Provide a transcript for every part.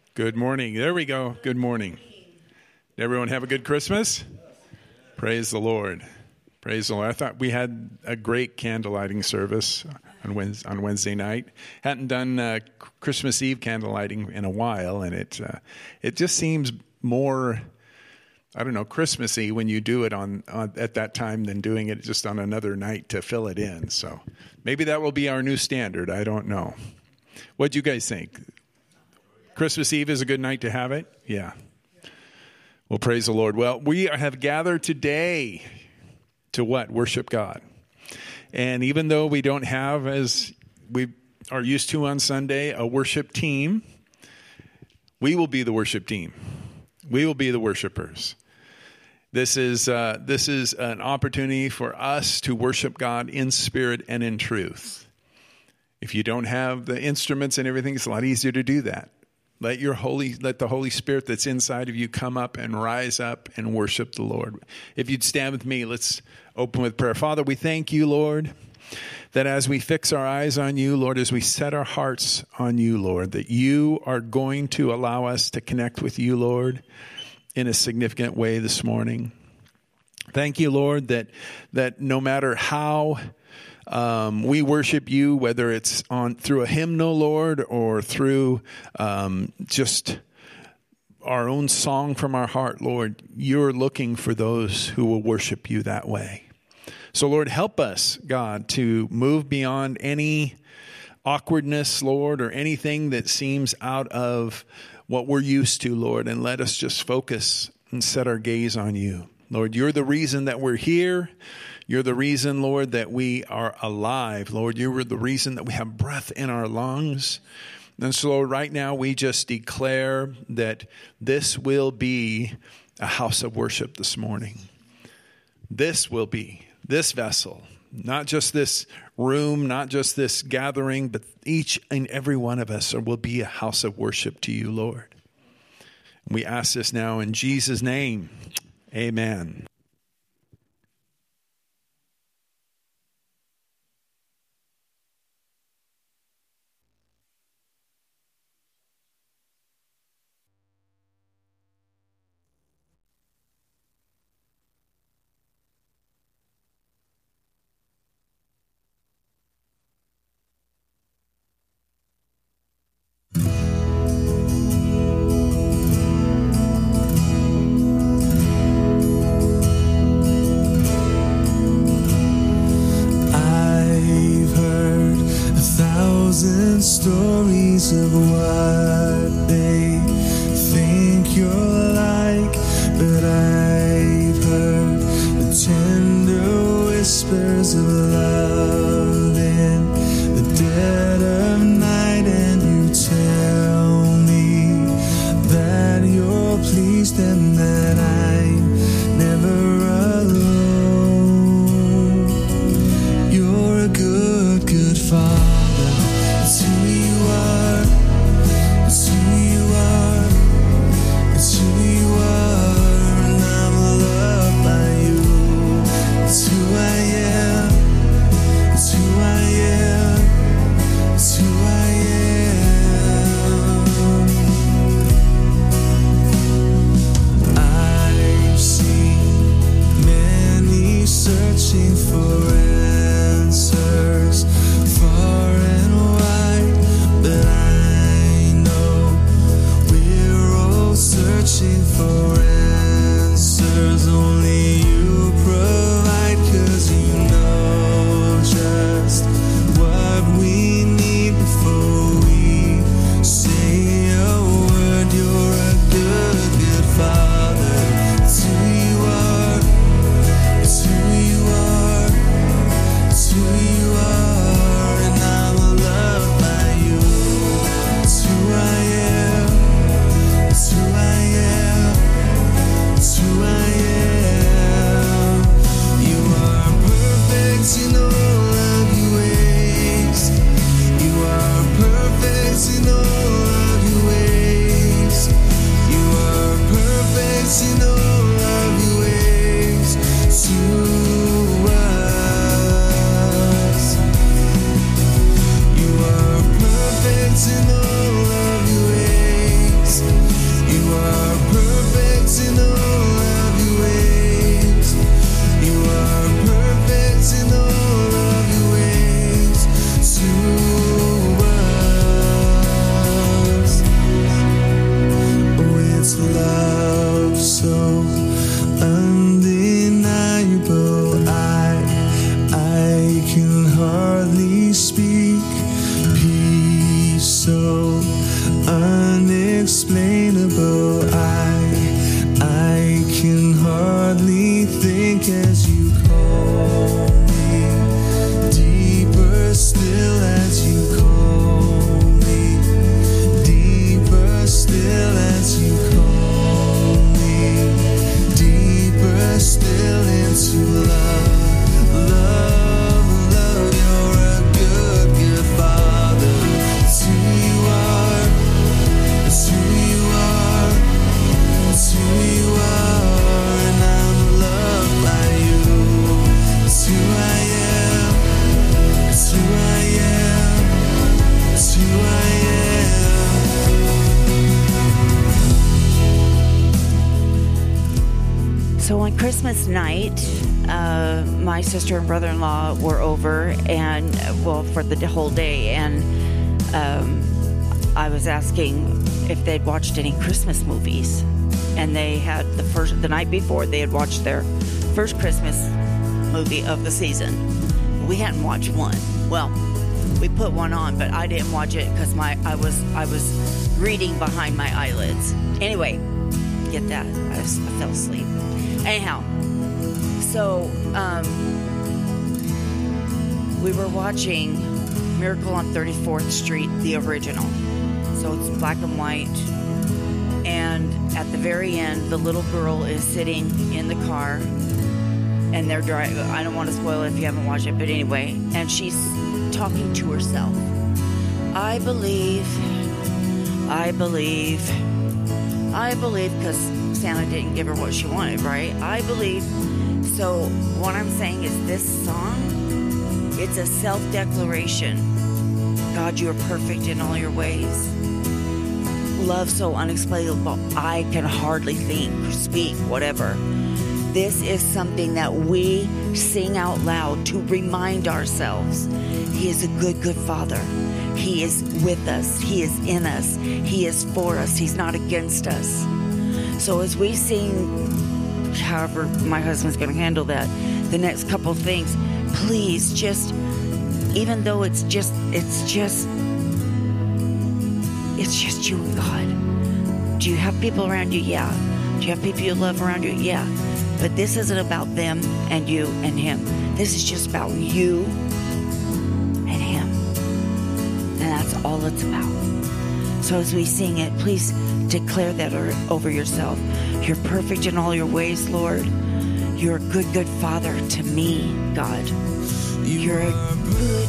Good morning. There we go. Good morning. Did everyone have a good Christmas? Praise the Lord. Praise the Lord. I thought we had a great candle lighting service on Wednesday night. Hadn't done Christmas Eve candle lighting in a while, and it just seems more, I don't know, Christmassy when you do it on at that time than doing it just on another night to fill it in. So maybe that will be our new standard. I don't know. What do you guys think? Christmas Eve is a good night to have it? Yeah. Well, praise the Lord. Well, we have gathered today to what? Worship God. And even though we don't have, as we are used to on Sunday, a worship team, we will be the worship team. We will be the worshipers. This is an opportunity for us to worship God in spirit and in truth. If you don't have the instruments and everything, it's a lot easier to do that. Let the Holy Spirit that's inside of you come up and rise up and worship the Lord. If you'd stand with me, let's open with prayer. Father, we thank you, Lord, that as we fix our eyes on you, Lord, as we set our hearts on you, Lord, that you are going to allow us to connect with you, Lord, in a significant way this morning. Thank you, Lord, that no matter how we worship you, whether it's through a hymnal, Lord, or through just our own song from our heart, Lord, you're looking for those who will worship you that way. So, Lord, help us, God, to move beyond any awkwardness, Lord, or anything that seems out of what we're used to, Lord, and let us just focus and set our gaze on you. Lord, you're the reason that we're here. You're the reason, Lord, that we are alive. Lord, you're the reason that we have breath in our lungs. And so, Lord, right now we just declare that this will be a house of worship this morning. This will be this vessel, not just this room, not just this gathering, but each and every one of us will be a house of worship to you, Lord. We ask this now in Jesus' name. Amen. Stories of what they think you're like, but I've heard the tender whispers of love in the dead of night, and you tell me that you're pleased and that I'm never alone. You're a good, good Father. It's who you are, it's who you are, it's who you are, and I'm loved by you. It's who I am, unexplainable. I can hardly think as you call me, deeper still as you call me, deeper still as you call me, deeper still into love. You're a good, good Father. It's who you are. It's who you are. It's who you are. And I'm loved by you. It's who I am. It's who I am. It's who I am. So on Christmas night, my sister and brother-in-law were over, and for the whole day, and I was asking if they'd watched any Christmas movies, and they had the night before they had watched their first Christmas movie of the season. We hadn't watched one. Well, we put one on, but I didn't watch it because I was reading behind my eyelids. Anyway, get that? I fell asleep. Anyhow, so we were watching Miracle on 34th Street, the original. So it's black and white. And at the very end, the little girl is sitting in the car, and they're driving. I don't want to spoil it if you haven't watched it, but anyway. And she's talking to herself. I believe, because Santa didn't give her what she wanted, right? I believe. So what I'm saying is this song, it's a self-declaration. God, you are perfect in all your ways. Love so unexplainable, I can hardly think, speak, whatever. This is something that we sing out loud to remind ourselves. He is a good, good Father. He is with us. He is in us. He is for us. He's not against us. So as we sing, however my husband's going to handle that, the next couple things, please just, even though it's just you and God. Do you have people around you? Yeah. Do you have people you love around you? Yeah. But this isn't about them and you and him. This is just about you and him. And that's all it's about. So as we sing it, please declare that over yourself. You're perfect in all your ways, Lord. You're a good, good Father to me, God. You're a good...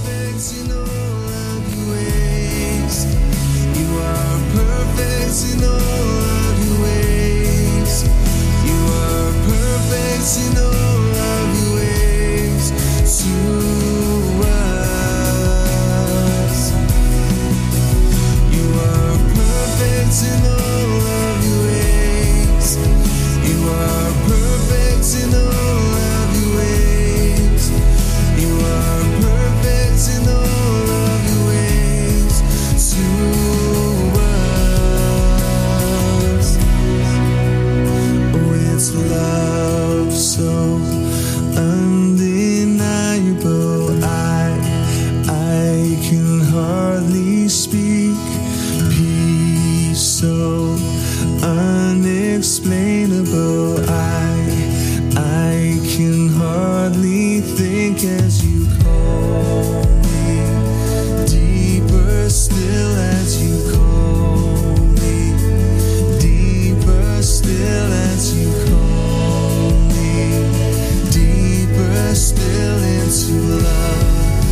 You are perfect in all of your ways. You are perfect in all of your ways to us. You are perfect in all of your ways. You are perfect in all of your ways. You are perfect in all of your ways to us. Oh, it's love so undeniable. I can hardly speak. Peace so unexplainable. I can hardly think as you call me, deeper still as you call me, deeper still as you call me, deeper still into love.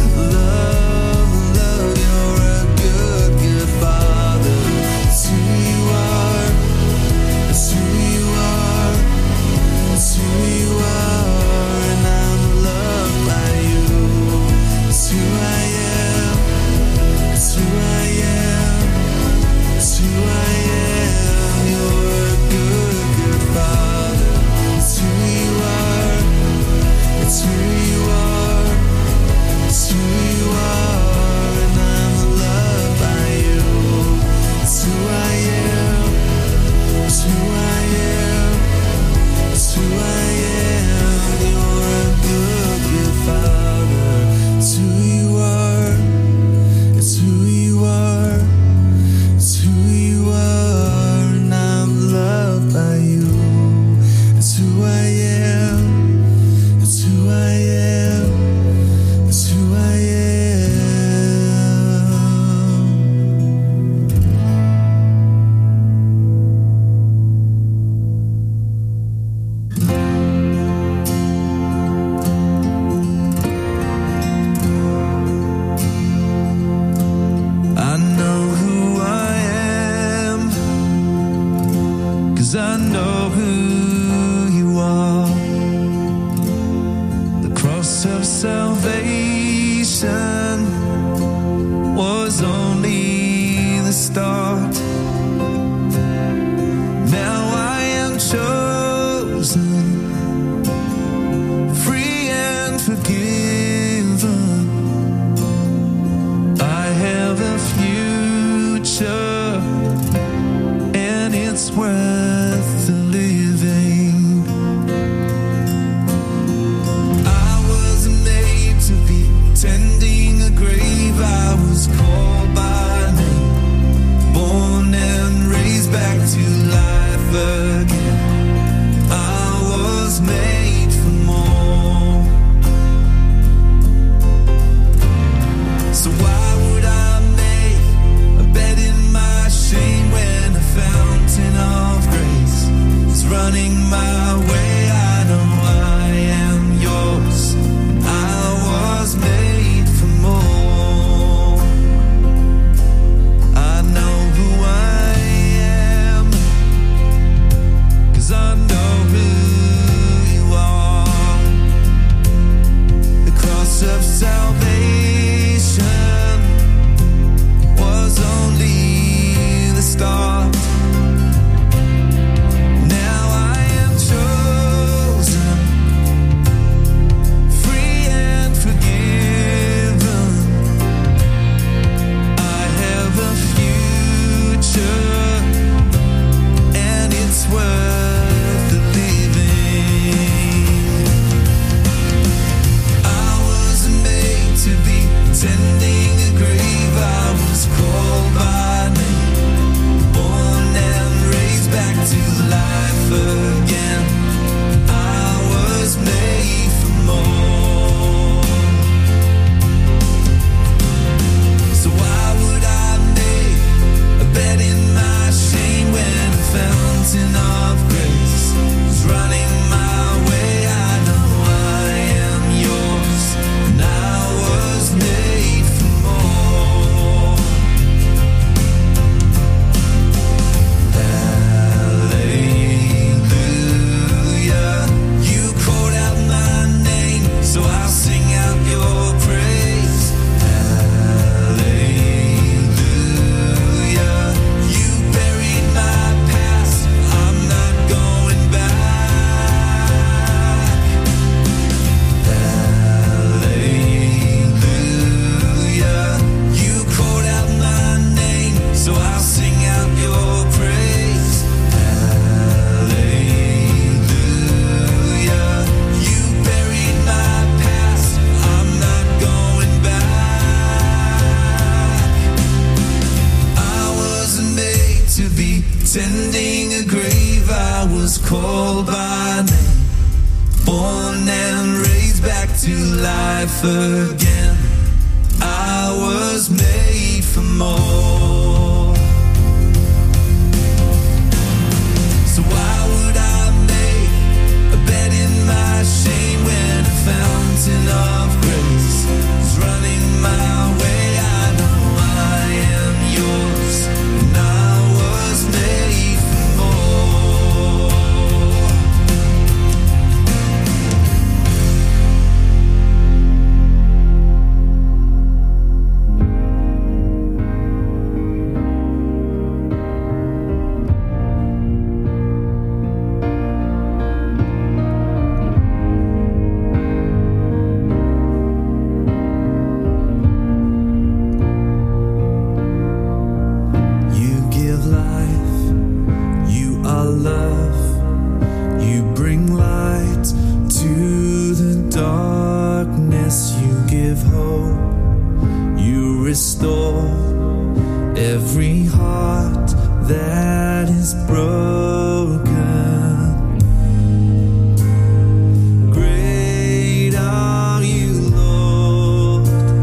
You're a good, good Father. It's who you are. It's who you are. It's who you are. And I'm loved by you. 'cause I know who you are. The cross of salvation was only the start. Now I am chosen, free and forgiven. I have a future, and it's worth the living. I was made to be tending a grave. I was called by name, born and raised back to life again. I was made for more. So why would I make a bed in my shame when a fountain of grace is running my way? I know I am yours. I was made for more. I know who I am, 'cause I know who you are. The cross of salvation was only the start. Now I am chosen, free and forgiven. I have a future, and it's worth the living. I was made to be tending a grave. I was called by name, born and raised back to life again. I was made for more. So why would I make a bed in my shame when a fountain of grace is running my way? I know I am yours, and I was made for more. Hallelujah, you called out my name, so I'll sing out your praise. Hallelujah, you buried my past, I'm not going back. Hallelujah, you called out my name, so I'll sing out your praise. Hallelujah, you buried my past, I'm not going back. I wasn't made to be tending a grave. I was called by name, born and raised back to life again. I was made for more. So why would I make a bed in my shame when a fountain of grace is running my way? I know I am yours, and I was made for more. You give life, you are love, you bring light to the darkness, you give hope, you restore every heart that is broken. Great are you, Lord.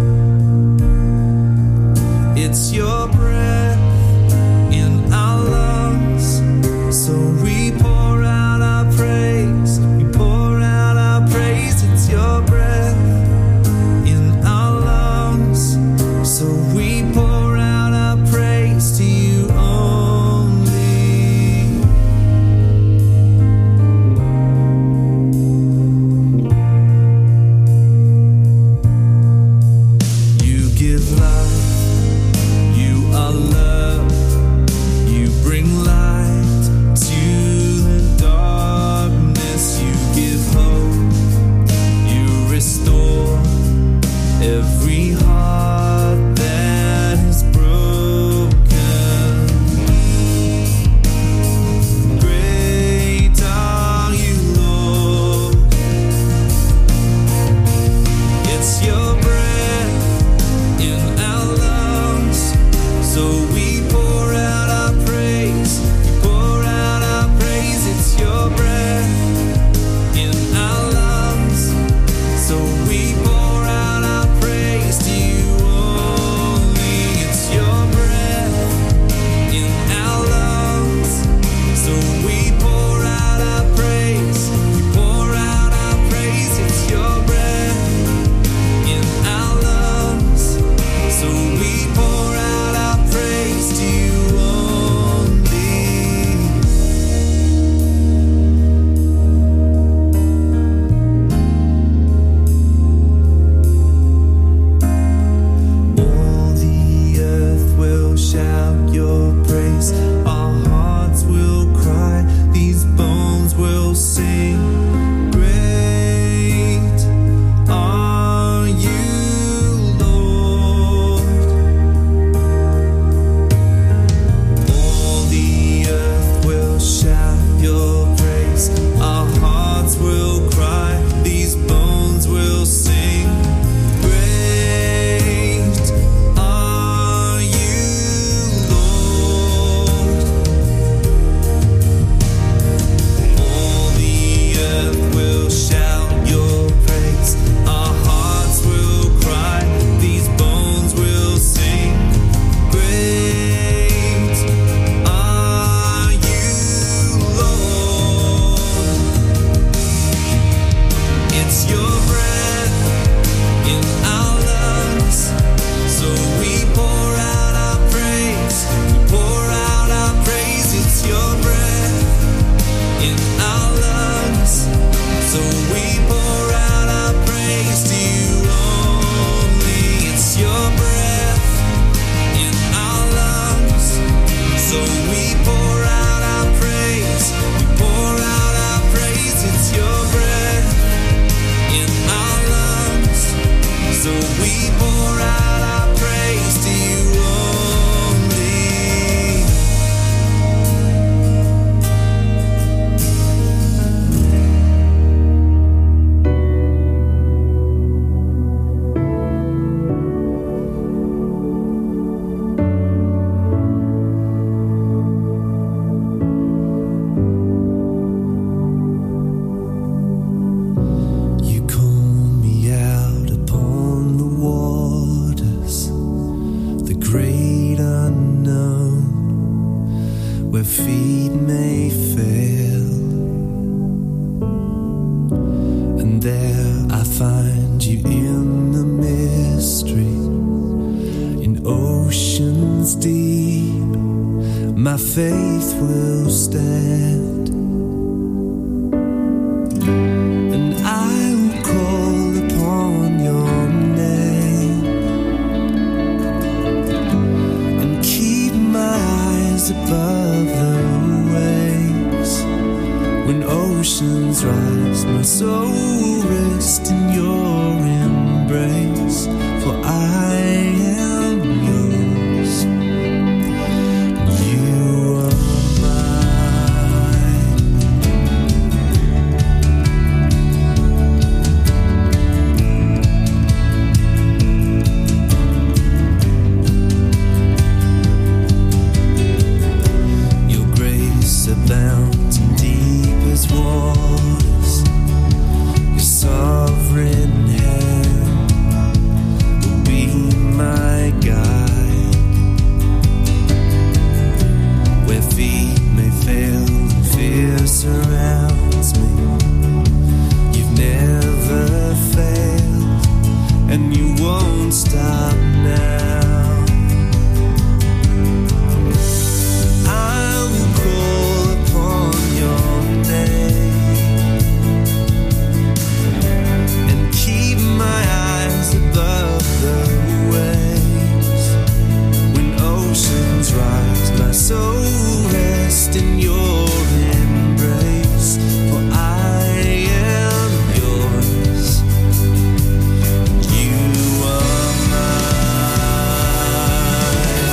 It's your breath in our lungs, so we pour out our praise. We pour out our praise. It's your breath in our lungs, so we pour out our praise to you only. where feet may fail, and there I find you in the mystery, in oceans deep, my faith will stand. Above the waves, when oceans rise, my soul will rest in your embrace, for I am yours, you are mine. Abound in deepest waters, your sovereign hand will be my guide. Where feet may fail and fear surrounds me, you've never failed and you won't stop now. So rest in your embrace, for I am yours, you are mine.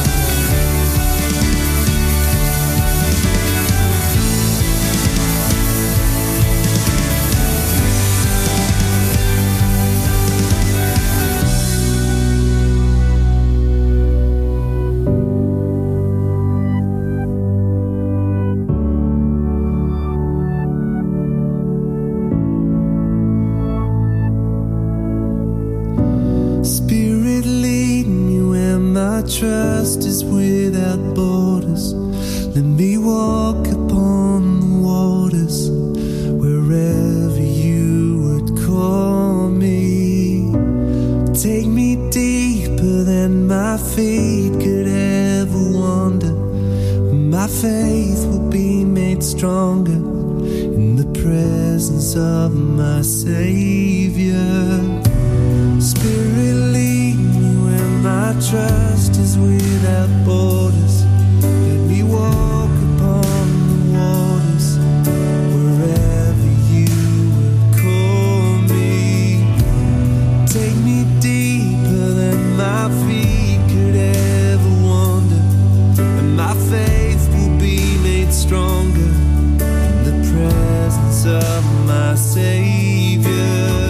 Spirit, lead me where my trust is without borders. Let me walk upon the waters, wherever you would call me. Take me deeper than my feet could ever wander. My faith will be made stronger in the presence of my Savior. Spirit, lead me where my trust is without borders. Let me walk upon the waters, wherever you would call me. Take me deeper than my feet could ever wander, and my faith will be made stronger in the presence of my Savior.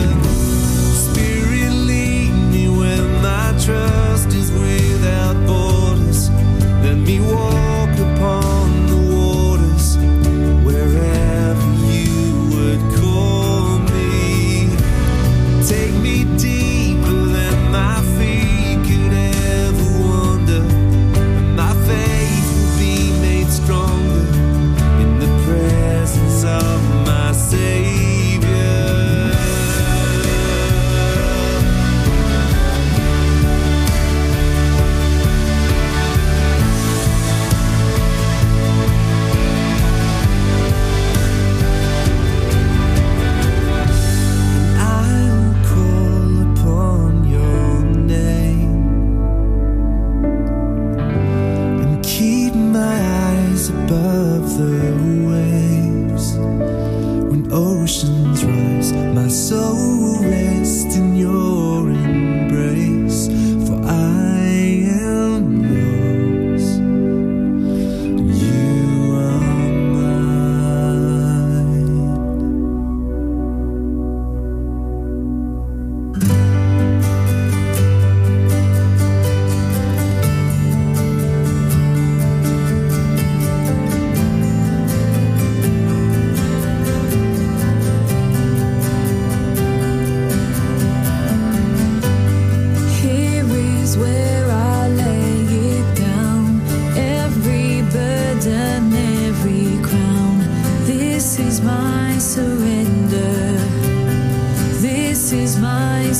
Trust is without borders. Let me walk upon the waters, wherever you would call me. Take me deeper than my feet could ever wander, and my faith will be made stronger in the presence of my Savior. Above the waves, when oceans rise, my soul will rest in your embrace, for I am yours, you are mine.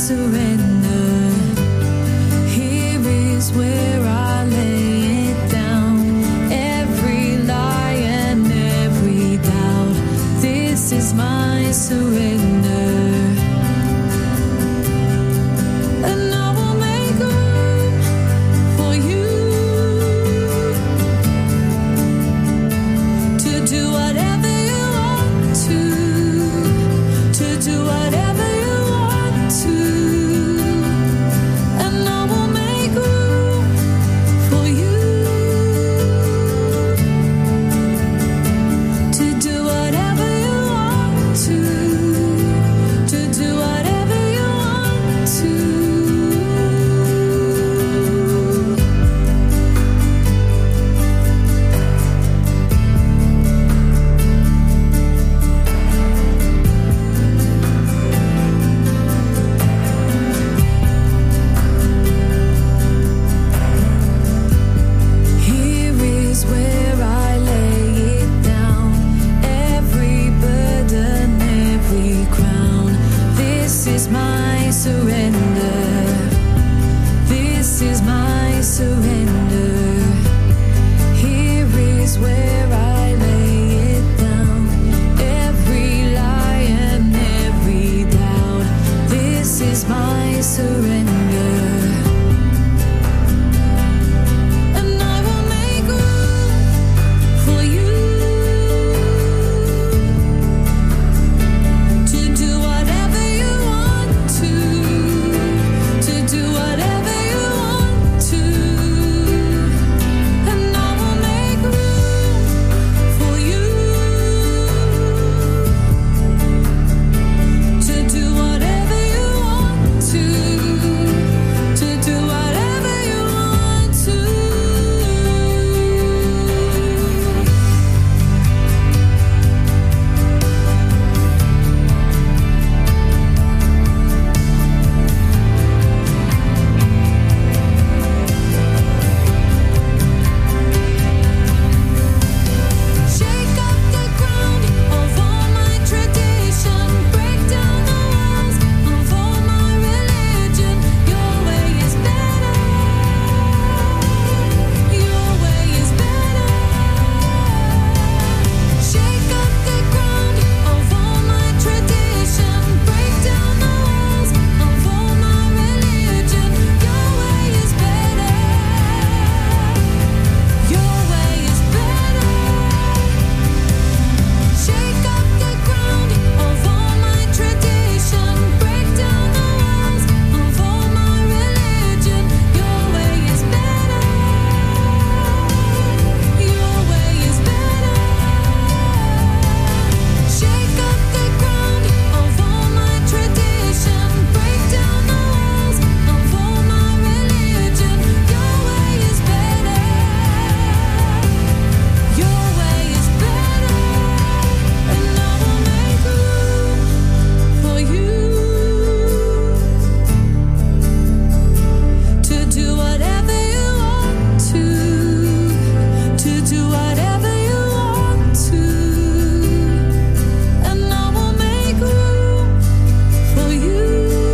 surrender. Here is where I lay it down. Every lie and every doubt. This is my surrender. And I will make room for you to do whatever you want to do whatever you want to. And I will make room for you to do whatever you want to do whatever you want to. Here is where I lay it down. Every burden, every crown. This is my surrender. This is my surrender. Here is where I lay it down. Every lie and every doubt. This is my surrender. And I will make room for you to do whatever you want to do whatever you want to. And I will make room for you to do whatever you want to do whatever you want to. Shake up the ground of all my tradition. Break down the walls of all my religion. Your way is better. Your way is better. Shake up the ground of all my tradition. Break down the walls of all my religion. Your way is better. Your way is better. Shake up the ground of all my tradition. Break down the walls of all my religion. Your way is better. Your way is better. Shake up the ground of all my tradition. Break down the walls of all my religion. Your way is better. Your way is better. And I will make room for you to do whatever you want to do whatever you want to. And I will make room for you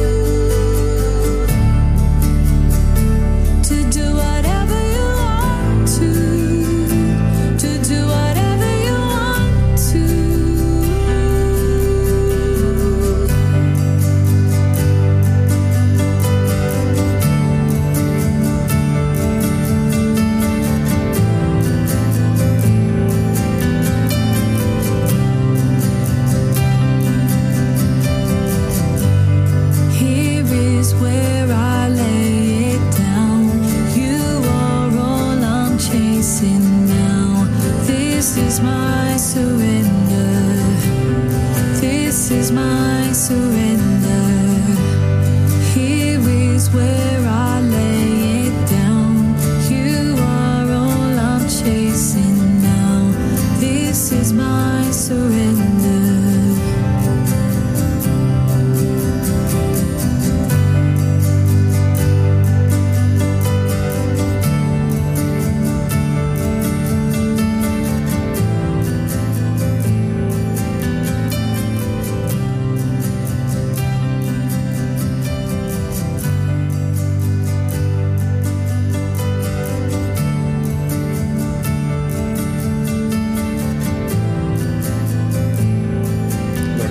to do whatever you want to do whatever you want to. Here is where I lay it down. You are all I'm chasing now. This is my surrender. This is my surrender. Here is where I lay it down. You are all I'm chasing now. This is my surrender.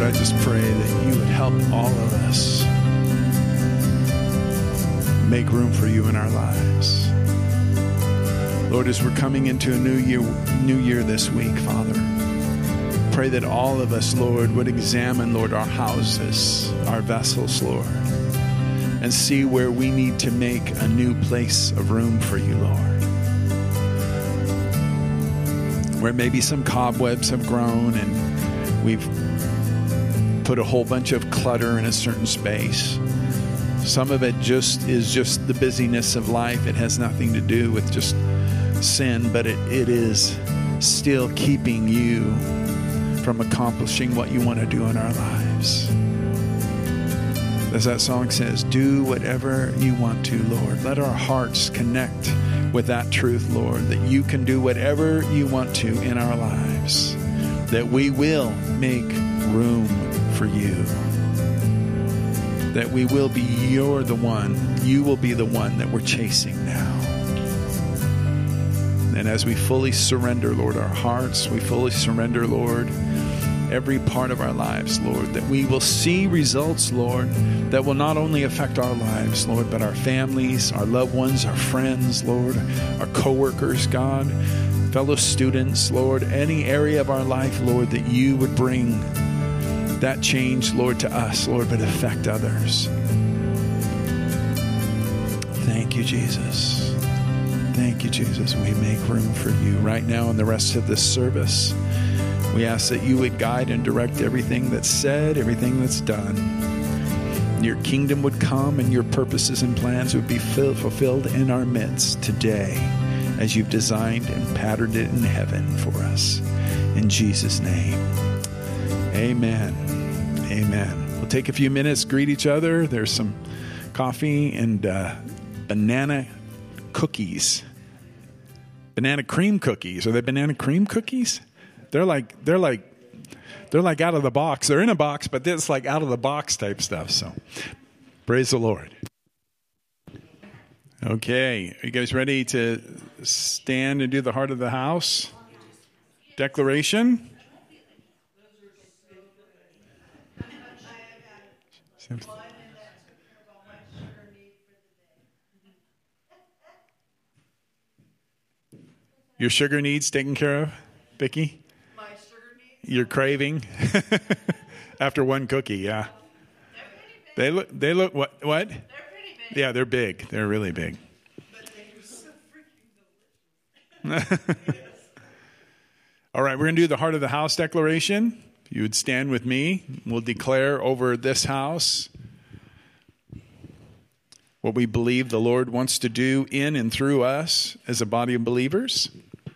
I just pray that you would help all of us make room for you in our lives. Lord, as we're coming into a new year this week, Father, pray that all of us, Lord, would examine, Lord, our houses, our vessels, Lord, and see where we need to make a new place of room for you, Lord. Where maybe some cobwebs have grown and we've put a whole bunch of clutter in a certain space. Some of it is just the busyness of life. It has nothing to do with just sin, but it is still keeping you from accomplishing what you want to do in our lives. As that song says, do whatever you want to, Lord. Let our hearts connect with that truth, Lord, that you can do whatever you want to in our lives, that we will make room for you, that we will be, you will be the one that we're chasing now. And as we fully surrender, Lord, our hearts, we fully surrender, Lord, every part of our lives, Lord, that we will see results, Lord, that will not only affect our lives, Lord, but our families, our loved ones, our friends, Lord, our co-workers, God, fellow students, Lord, any area of our life, Lord, that you would bring that change, Lord, to us, Lord, but affect others. Thank you, Jesus. Thank you, Jesus. We make room for you right now in the rest of this service. We ask that you would guide and direct everything that's said, everything that's done. Your kingdom would come and your purposes and plans would be fulfilled in our midst today as you've designed and patterned it in heaven for us. In Jesus' name, amen. Amen. We'll take a few minutes, greet each other. There's some coffee and banana cookies. Banana cream cookies. Are they banana cream cookies? They're like out of the box. They're in a box, but it's like out of the box type stuff. So praise the Lord. Okay. Are you guys ready to stand and do the heart of the house declaration? Your sugar needs taken care of, Vicki? Your craving after one cookie, yeah. They look what? They're pretty big. Yeah, they're big. They're really big. But they're so freaking delicious. All right, we're going to do the heart of the house declaration. If you would stand with me, we'll declare over this house what we believe the Lord wants to do in and through us as a body of believers.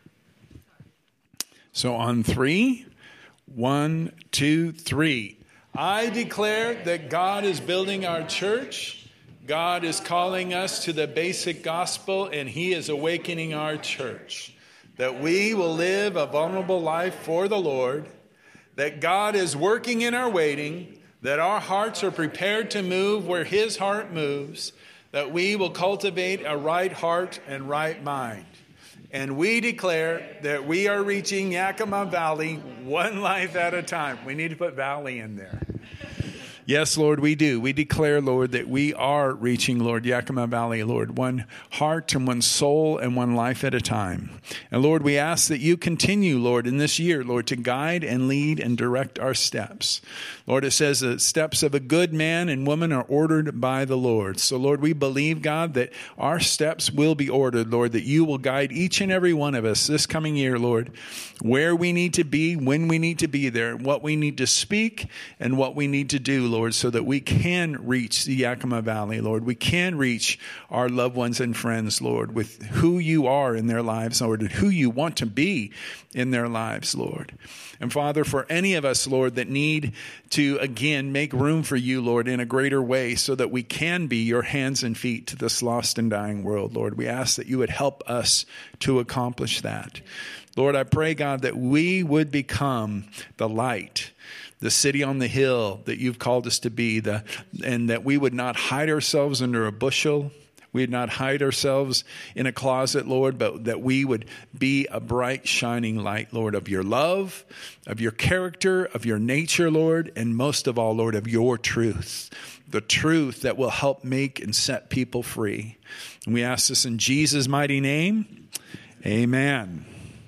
So on 3, 1, 2, 3. I declare that God is building our church. God is calling us to the basic gospel, and He is awakening our church. That we will live a vulnerable life for the Lord. That God is working in our waiting. That our hearts are prepared to move where His heart moves. That we will cultivate a right heart and right mind. And we declare that we are reaching Yakima Valley one life at a time. We need to put valley in there. Yes, Lord, we do. We declare, Lord, that we are reaching, Lord, Yakima Valley, Lord, one heart and one soul and one life at a time. And Lord, we ask that you continue, Lord, in this year, Lord, to guide and lead and direct our steps. Lord, it says the steps of a good man and woman are ordered by the Lord. So, Lord, we believe, God, that our steps will be ordered, Lord, that you will guide each and every one of us this coming year, Lord, where we need to be, when we need to be there, what we need to speak and what we need to do, Lord, so that we can reach the Yakima Valley, Lord. We can reach our loved ones and friends, Lord, with who you are in their lives, Lord, and who you want to be in their lives, Lord. And Father, for any of us, Lord, that need to, again, make room for you, Lord, in a greater way so that we can be your hands and feet to this lost and dying world, Lord, we ask that you would help us to accomplish that. Lord, I pray, God, that we would become the light, the city on the hill that you've called us to be, and that we would not hide ourselves under a bushel We'd not hide ourselves in a closet, Lord, but that we would be a bright, shining light, Lord, of your love, of your character, of your nature, Lord, and most of all, Lord, of your truth, the truth that will help make and set people free. And we ask this in Jesus' mighty name. Amen.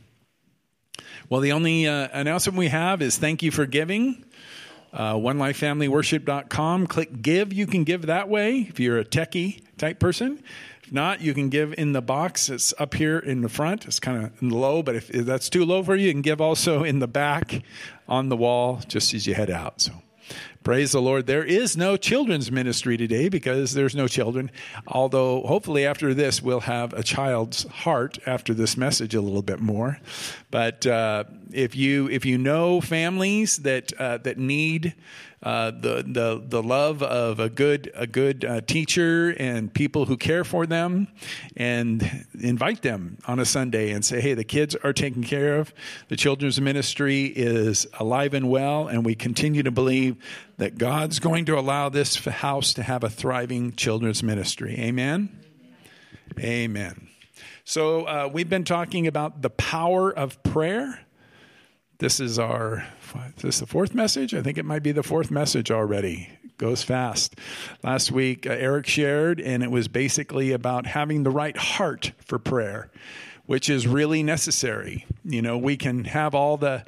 Well, the only announcement we have is thank you for giving. OneLifeFamilyWorship.com. Click give. You can give that way if you're a techie type person. If not, you can give in the box. It's up here in the front. It's kind of low, but if that's too low for you, you can give also in the back on the wall just as you head out. So praise the Lord. There is no children's ministry today because there's no children. Although hopefully after this, we'll have a child's heart after this message a little bit more. But if you know families that need the love of a good teacher and people who care for them, and invite them on a Sunday and say, hey, the kids are taken care of. The children's ministry is alive and well, and we continue to believe that God's going to allow this house to have a thriving children's ministry. Amen? Amen. So we've been talking about the power of prayer. Is this the fourth message? I think it might be the fourth message already. It goes fast. Last week, Eric shared, and it was basically about having the right heart for prayer, which is really necessary. You know, we can have all the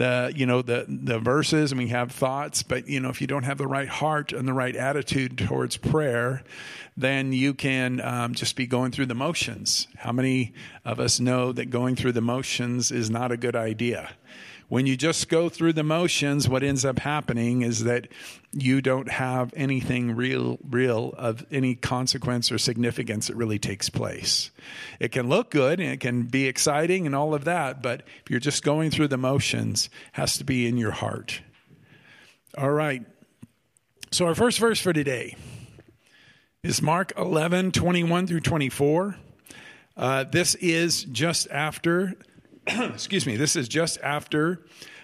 verses and we have thoughts, but if you don't have the right heart and the right attitude towards prayer, then you can just be going through the motions. How many of us know that going through the motions is not a good idea? When you just go through the motions, what ends up happening is that you don't have anything real of any consequence or significance that really takes place. It can look good and it can be exciting and all of that, but if you're just going through the motions, it has to be in your heart. All right. So our first verse for today is Mark 11:21 through 24. This is just after... This is just after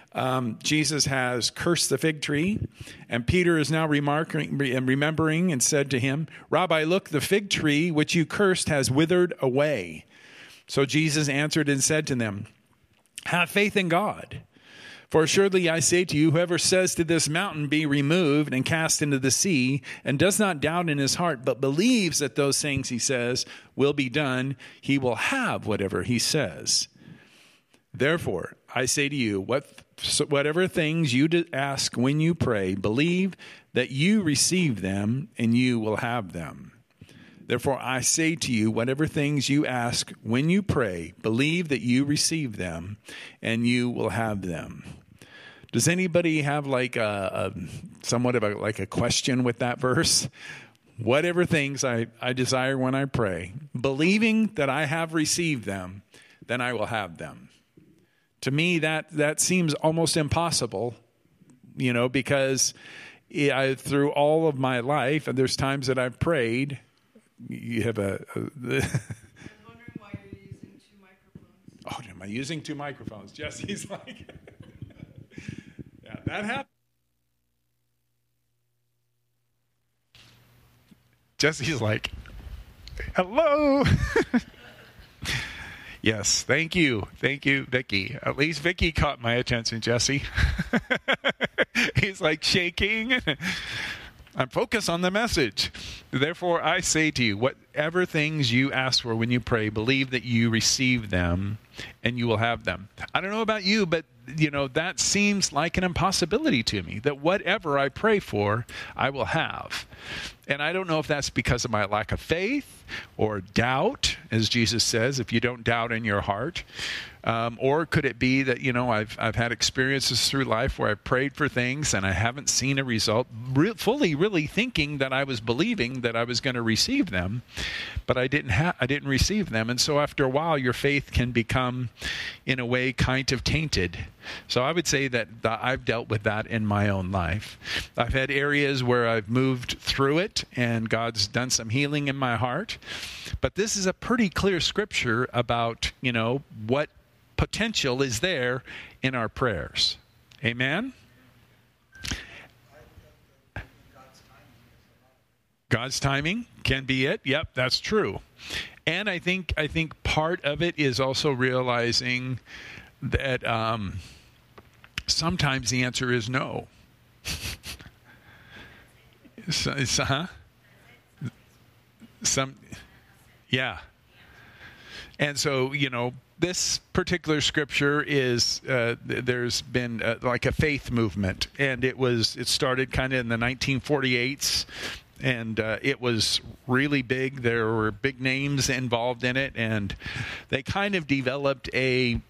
Jesus has cursed the fig tree, and Peter is now remembering and said to him, Rabbi, look, the fig tree which you cursed has withered away. So Jesus answered and said to them, have faith in God. For assuredly I say to you, whoever says to this mountain, be removed and cast into the sea, and does not doubt in his heart, but believes that those things he says will be done, he will have whatever he says. Therefore, I say to you, whatever things you ask when you pray, believe that you receive them and you will have them. Therefore, I say to you, whatever things you ask when you pray, believe that you receive them and you will have them. Does anybody have like somewhat of a question with that verse? Whatever things I desire when I pray, believing that I have received them, then I will have them. To me, that seems almost impossible, because through all of my life, and there's times that I've prayed, you have I was wondering why you're using two microphones. Oh, am I using two microphones? Jesse's like, yeah, that happened. Jesse's like, hello. Yes, thank you, Vicky. At least Vicky caught my attention, Jesse. He's like shaking. I'm focused on the message. Therefore, I say to you, whatever things you ask for when you pray, believe that you receive them and you will have them. I don't know about you, but that seems like an impossibility to me, that whatever I pray for, I will have. And I don't know if that's because of my lack of faith or doubt, as Jesus says, if you don't doubt in your heart. Or could it be that, I've had experiences through life where I prayed for things and I haven't seen a result, fully really thinking that I was believing that I was going to receive them, but I didn't receive them. And so after a while, your faith can become, in a way, kind of tainted. So I would say that I've dealt with that in my own life. I've had areas where I've moved through it and God's done some healing in my heart. But this is a pretty clear scripture about, what potential is there in our prayers. Amen? God's timing can be it. Yep, that's true. And I think part of it is also realizing that sometimes the answer is no. Yeah. And so, this particular scripture is there's been like a faith movement, and it started kind of in the 1948s, and it was really big. There were big names involved in it, and they kind of developed a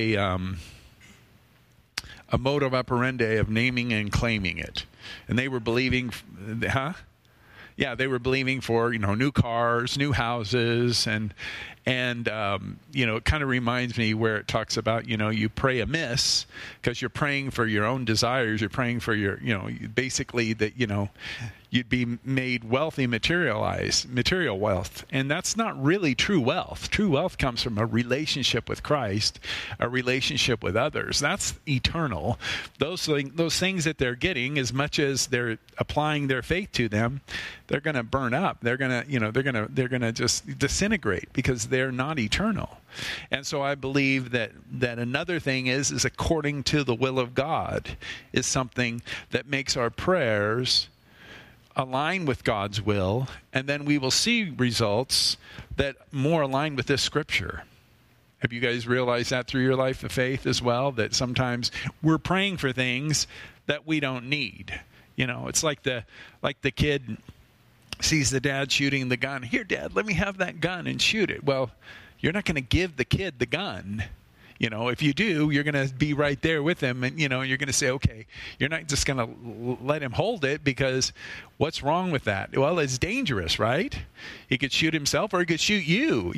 modus operandi of naming and claiming it, and they were believing, Yeah, they were believing for new cars, new houses, and it kind of reminds me where it talks about you pray amiss because you're praying for your own desires. You're praying for your basically that you'd be made wealthy, material wealth, and that's not really true wealth. True wealth comes from a relationship with Christ, a relationship with others. That's eternal. Those things that they're getting, as much as they're applying their faith to them, they're going to burn up. They're going to just disintegrate because they're not eternal. And so I believe that another thing is according to the will of God is something that makes our prayers align with God's will, and then we will see results that more align with this scripture. Have you guys realized that through your life of faith as well, that sometimes we're praying for things that we don't need? It's like the kid sees the dad shooting the gun. Here, Dad, let me have that gun and shoot it. Well, you're not going to give the kid the gun. If you do, you're going to be right there with him, and you're going to say, okay, you're not just going to let him hold it, because what's wrong with that? Well, it's dangerous, right? He could shoot himself or he could shoot you.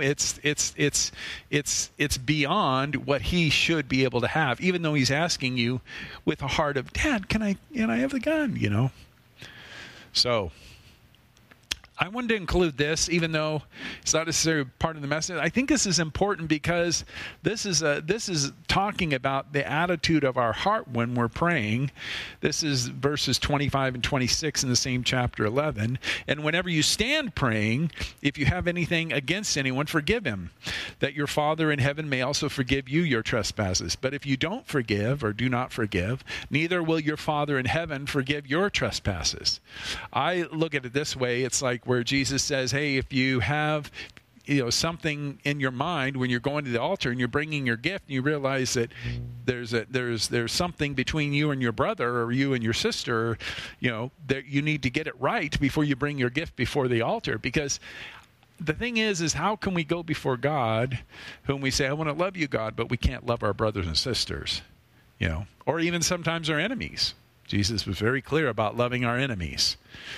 It's beyond what he should be able to have, even though he's asking you with a heart of, Dad, can I have the gun? So I wanted to include this, even though it's not necessarily part of the message. I think this is important because this is talking about the attitude of our heart when we're praying. This is verses 25 and 26 in the same chapter 11. And whenever you stand praying, if you have anything against anyone, forgive him, that your Father in heaven may also forgive you your trespasses. But if you don't forgive or do not forgive, neither will your Father in heaven forgive your trespasses. I look at it this way. It's like where Jesus says, hey, if you have something in your mind when you're going to the altar and you're bringing your gift, and you realize that there's something between you and your brother or you and your sister, that you need to get it right before you bring your gift before the altar. Because the thing is how can we go before God, whom we say, I want to love you, God, but we can't love our brothers and sisters, or even sometimes our enemies. Jesus was very clear about loving our enemies.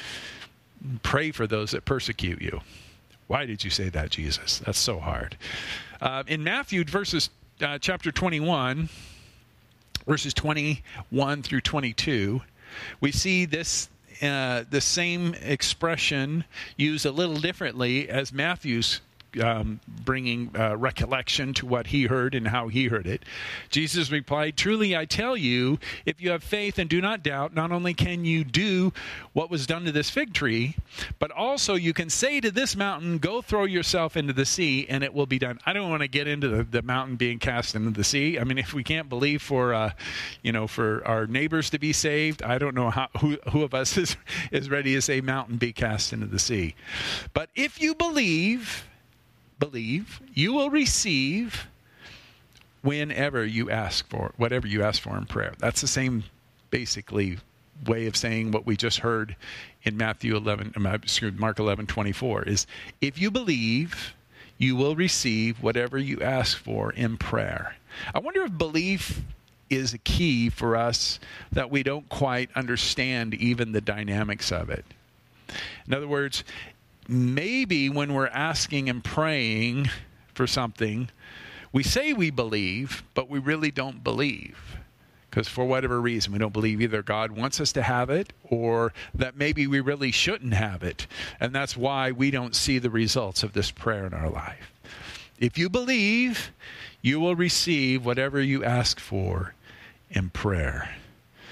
Pray for those that persecute you. Why did you say that, Jesus? That's so hard. In Matthew chapter 21, verses 21 through 22, we see this the same expression used a little differently as Matthew's bringing recollection to what he heard and how he heard it. Jesus replied, truly I tell you, if you have faith and do not doubt, not only can you do what was done to this fig tree, but also you can say to this mountain, go throw yourself into the sea, and it will be done. I don't want to get into the mountain being cast into the sea. I mean, if we can't believe for our neighbors to be saved, I don't know who of us is ready to say mountain be cast into the sea. But if you believe, you will receive whatever you ask for in prayer. That's the same, basically, way of saying what we just heard in Mark 11:24 is, if you believe, you will receive whatever you ask for in prayer. I wonder if belief is a key for us that we don't quite understand even the dynamics of it. In other words, maybe when we're asking and praying for something, we say we believe, but we really don't believe. Because for whatever reason, we don't believe either God wants us to have it or that maybe we really shouldn't have it. And that's why we don't see the results of this prayer in our life. If you believe, you will receive whatever you ask for in prayer.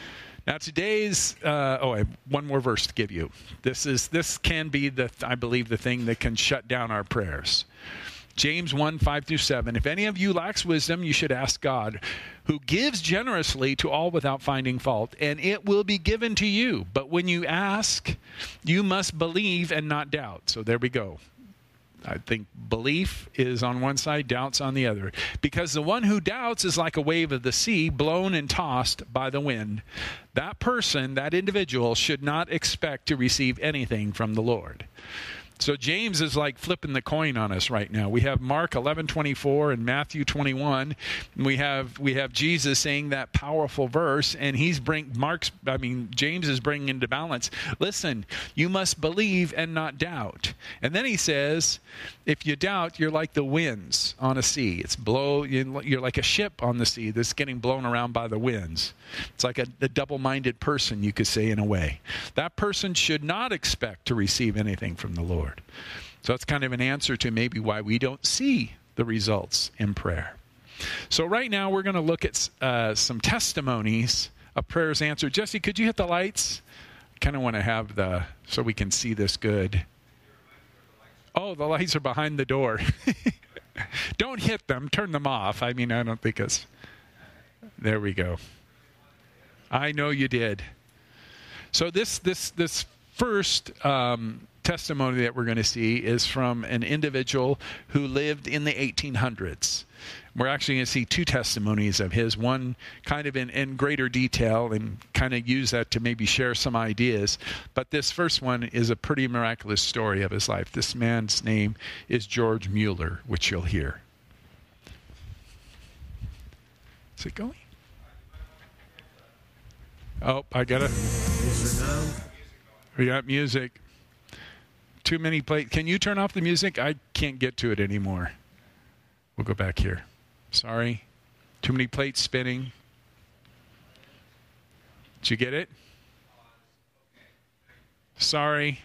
Now today's, I have one more verse to give you. This can be I believe the thing that can shut down our prayers. James 1, 5-7. If any of you lacks wisdom, you should ask God, who gives generously to all without finding fault, and it will be given to you. But when you ask, you must believe and not doubt. So there we go. I think belief is on one side, doubt's on the other. Because the one who doubts is like a wave of the sea, blown and tossed by the wind. That person, that individual, should not expect to receive anything from the Lord. So James is like flipping the coin on us right now. We have Mark 11:24 and Matthew 21. We have Jesus saying that powerful verse, and James is bringing into balance. Listen, you must believe and not doubt. And then he says, if you doubt, you're like the winds on a sea. You're like a ship on the sea that's getting blown around by the winds. It's like a double-minded person, you could say, in a way. That person should not expect to receive anything from the Lord. So that's kind of an answer to maybe why we don't see the results in prayer. So right now we're going to look at some testimonies of prayers answered. Jesse, could you hit the lights? I kind of want to have so we can see this good. Oh, the lights are behind the door. Don't hit them. Turn them off. I don't think it's... There we go. I know you did. So this first testimony that we're going to see is from an individual who lived in the 1800s. We're actually going to see two testimonies of his, one kind of in greater detail and kind of use that to maybe share some ideas. But this first one is a pretty miraculous story of his life. This man's name is George Mueller, which you'll hear. Is it going? Oh, I got it. We got music. Too many play. Can you turn off the music? I can't get to it anymore. We'll go back here. Sorry. Too many plates spinning. Did you get it? Sorry.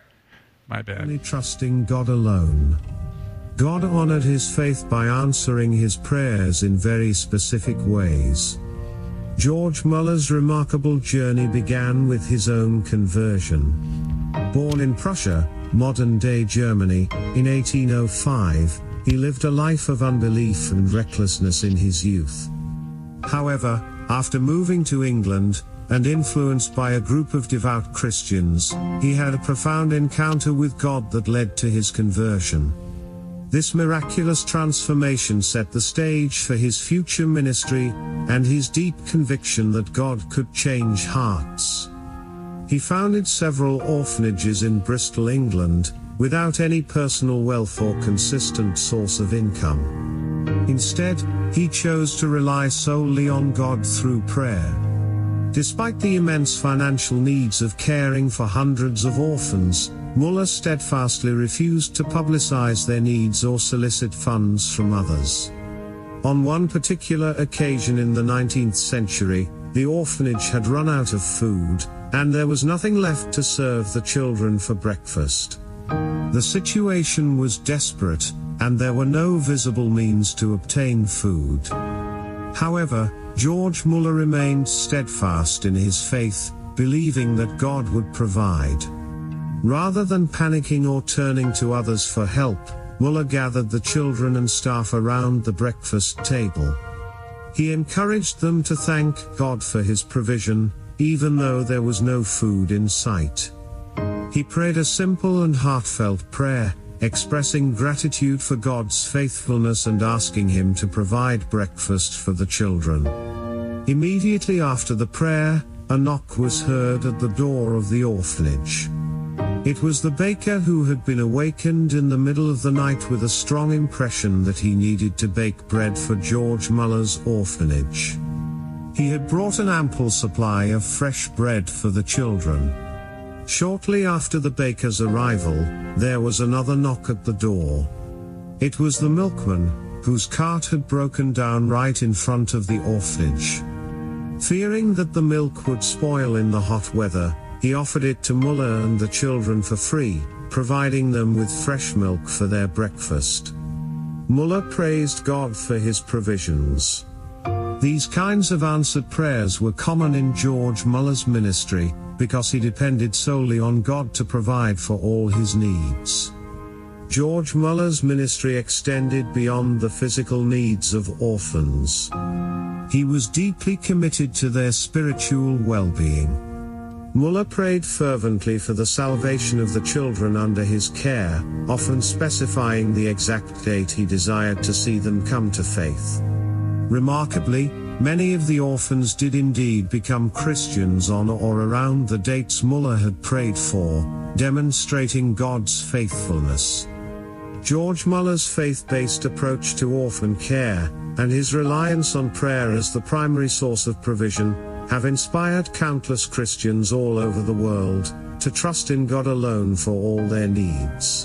My bad. Only trusting God alone. God honored his faith by answering his prayers in very specific ways. George Muller's remarkable journey began with his own conversion. Born in Prussia, modern-day Germany, in 1805, he lived a life of unbelief and recklessness in his youth. However, after moving to England, and influenced by a group of devout Christians, he had a profound encounter with God that led to his conversion. This miraculous transformation set the stage for his future ministry, and his deep conviction that God could change hearts. He founded several orphanages in Bristol, England, without any personal wealth or consistent source of income. Instead, he chose to rely solely on God through prayer. Despite the immense financial needs of caring for hundreds of orphans, Muller steadfastly refused to publicize their needs or solicit funds from others. On one particular occasion in the 19th century, the orphanage had run out of food, and there was nothing left to serve the children for breakfast. The situation was desperate, and there were no visible means to obtain food. However, George Muller remained steadfast in his faith, believing that God would provide. Rather than panicking or turning to others for help, Muller gathered the children and staff around the breakfast table. He encouraged them to thank God for his provision, even though there was no food in sight. He prayed a simple and heartfelt prayer, expressing gratitude for God's faithfulness and asking him to provide breakfast for the children. Immediately after the prayer, a knock was heard at the door of the orphanage. It was the baker who had been awakened in the middle of the night with a strong impression that he needed to bake bread for George Muller's orphanage. He had brought an ample supply of fresh bread for the children. Shortly after the baker's arrival, there was another knock at the door. It was the milkman, whose cart had broken down right in front of the orphanage. Fearing that the milk would spoil in the hot weather, he offered it to Muller and the children for free, providing them with fresh milk for their breakfast. Muller praised God for his provisions. These kinds of answered prayers were common in George Muller's ministry, because he depended solely on God to provide for all his needs. George Muller's ministry extended beyond the physical needs of orphans. He was deeply committed to their spiritual well-being. Muller prayed fervently for the salvation of the children under his care, often specifying the exact date he desired to see them come to faith. Remarkably, many of the orphans did indeed become Christians on or around the dates Muller had prayed for, demonstrating God's faithfulness. George Muller's faith-based approach to orphan care, and his reliance on prayer as the primary source of provision, have inspired countless Christians all over the world to trust in God alone for all their needs.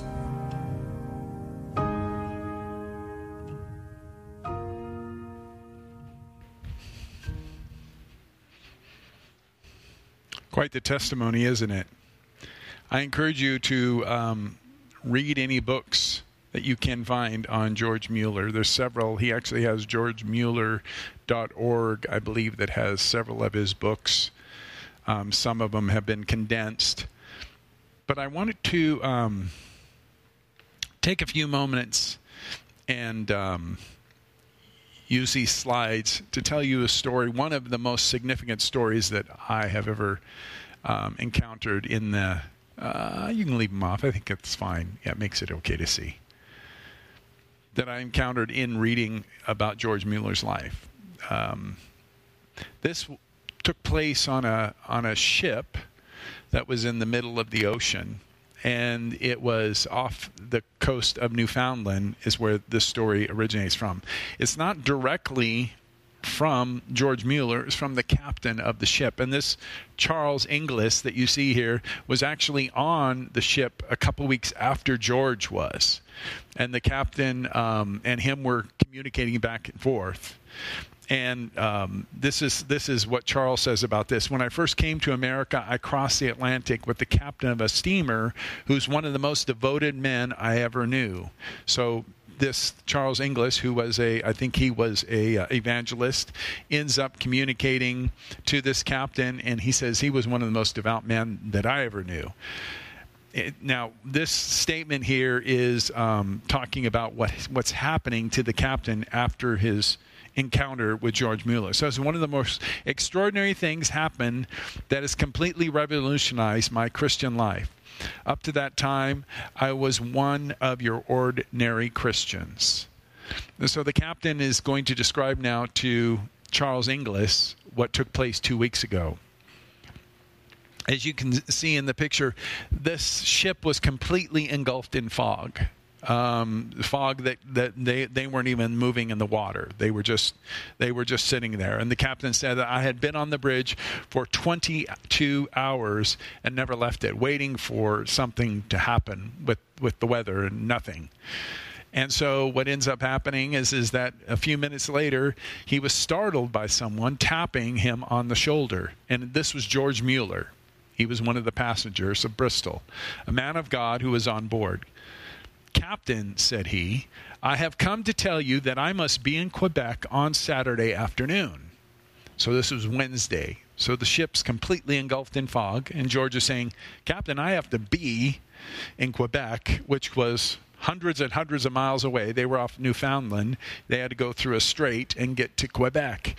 Quite the testimony, isn't it? I encourage you to read any books that you can find on George Mueller. There's several. He actually has georgemueller.org, I believe, that has several of his books. Some of them have been condensed. But I wanted to take a few moments and use these slides to tell you a story, one of the most significant stories that I have ever encountered in the... you can leave them off. I think it's fine. Yeah, it makes it okay to see. That I encountered in reading about George Mueller's life. This took place on a ship that was in the middle of the ocean, and it was off the coast of Newfoundland is where this story originates from. It's not directly from George Mueller, it's from the captain of the ship. And this Charles Inglis that you see here was actually on the ship a couple weeks after George was. And the captain and him were communicating back and forth. And this is what Charles says about this. When I first came to America, I crossed the Atlantic with the captain of a steamer who's one of the most devoted men I ever knew. So this Charles Inglis, who was I think he was a evangelist, ends up communicating to this captain, and he says he was one of the most devout men that I ever knew. Now, this statement here is talking about what's happening to the captain after his encounter with George Mueller. So it's one of the most extraordinary things happened that has completely revolutionized my Christian life. Up to that time, I was one of your ordinary Christians. And so the captain is going to describe now to Charles Inglis what took place 2 weeks ago. As you can see in the picture, this ship was completely engulfed in fog. Fog that they weren't even moving in the water. They were just sitting there. And the captain said that I had been on the bridge for 22 hours and never left it, waiting for something to happen with the weather, and nothing. And so what ends up happening is that a few minutes later, he was startled by someone tapping him on the shoulder. And this was George Mueller. He was one of the passengers of Bristol, a man of God who was on board. Captain, said he, I have come to tell you that I must be in Quebec on Saturday afternoon. So this was Wednesday. So the ship's completely engulfed in fog. And George is saying, Captain, I have to be in Quebec, which was hundreds and hundreds of miles away. They were off Newfoundland. They had to go through a strait and get to Quebec.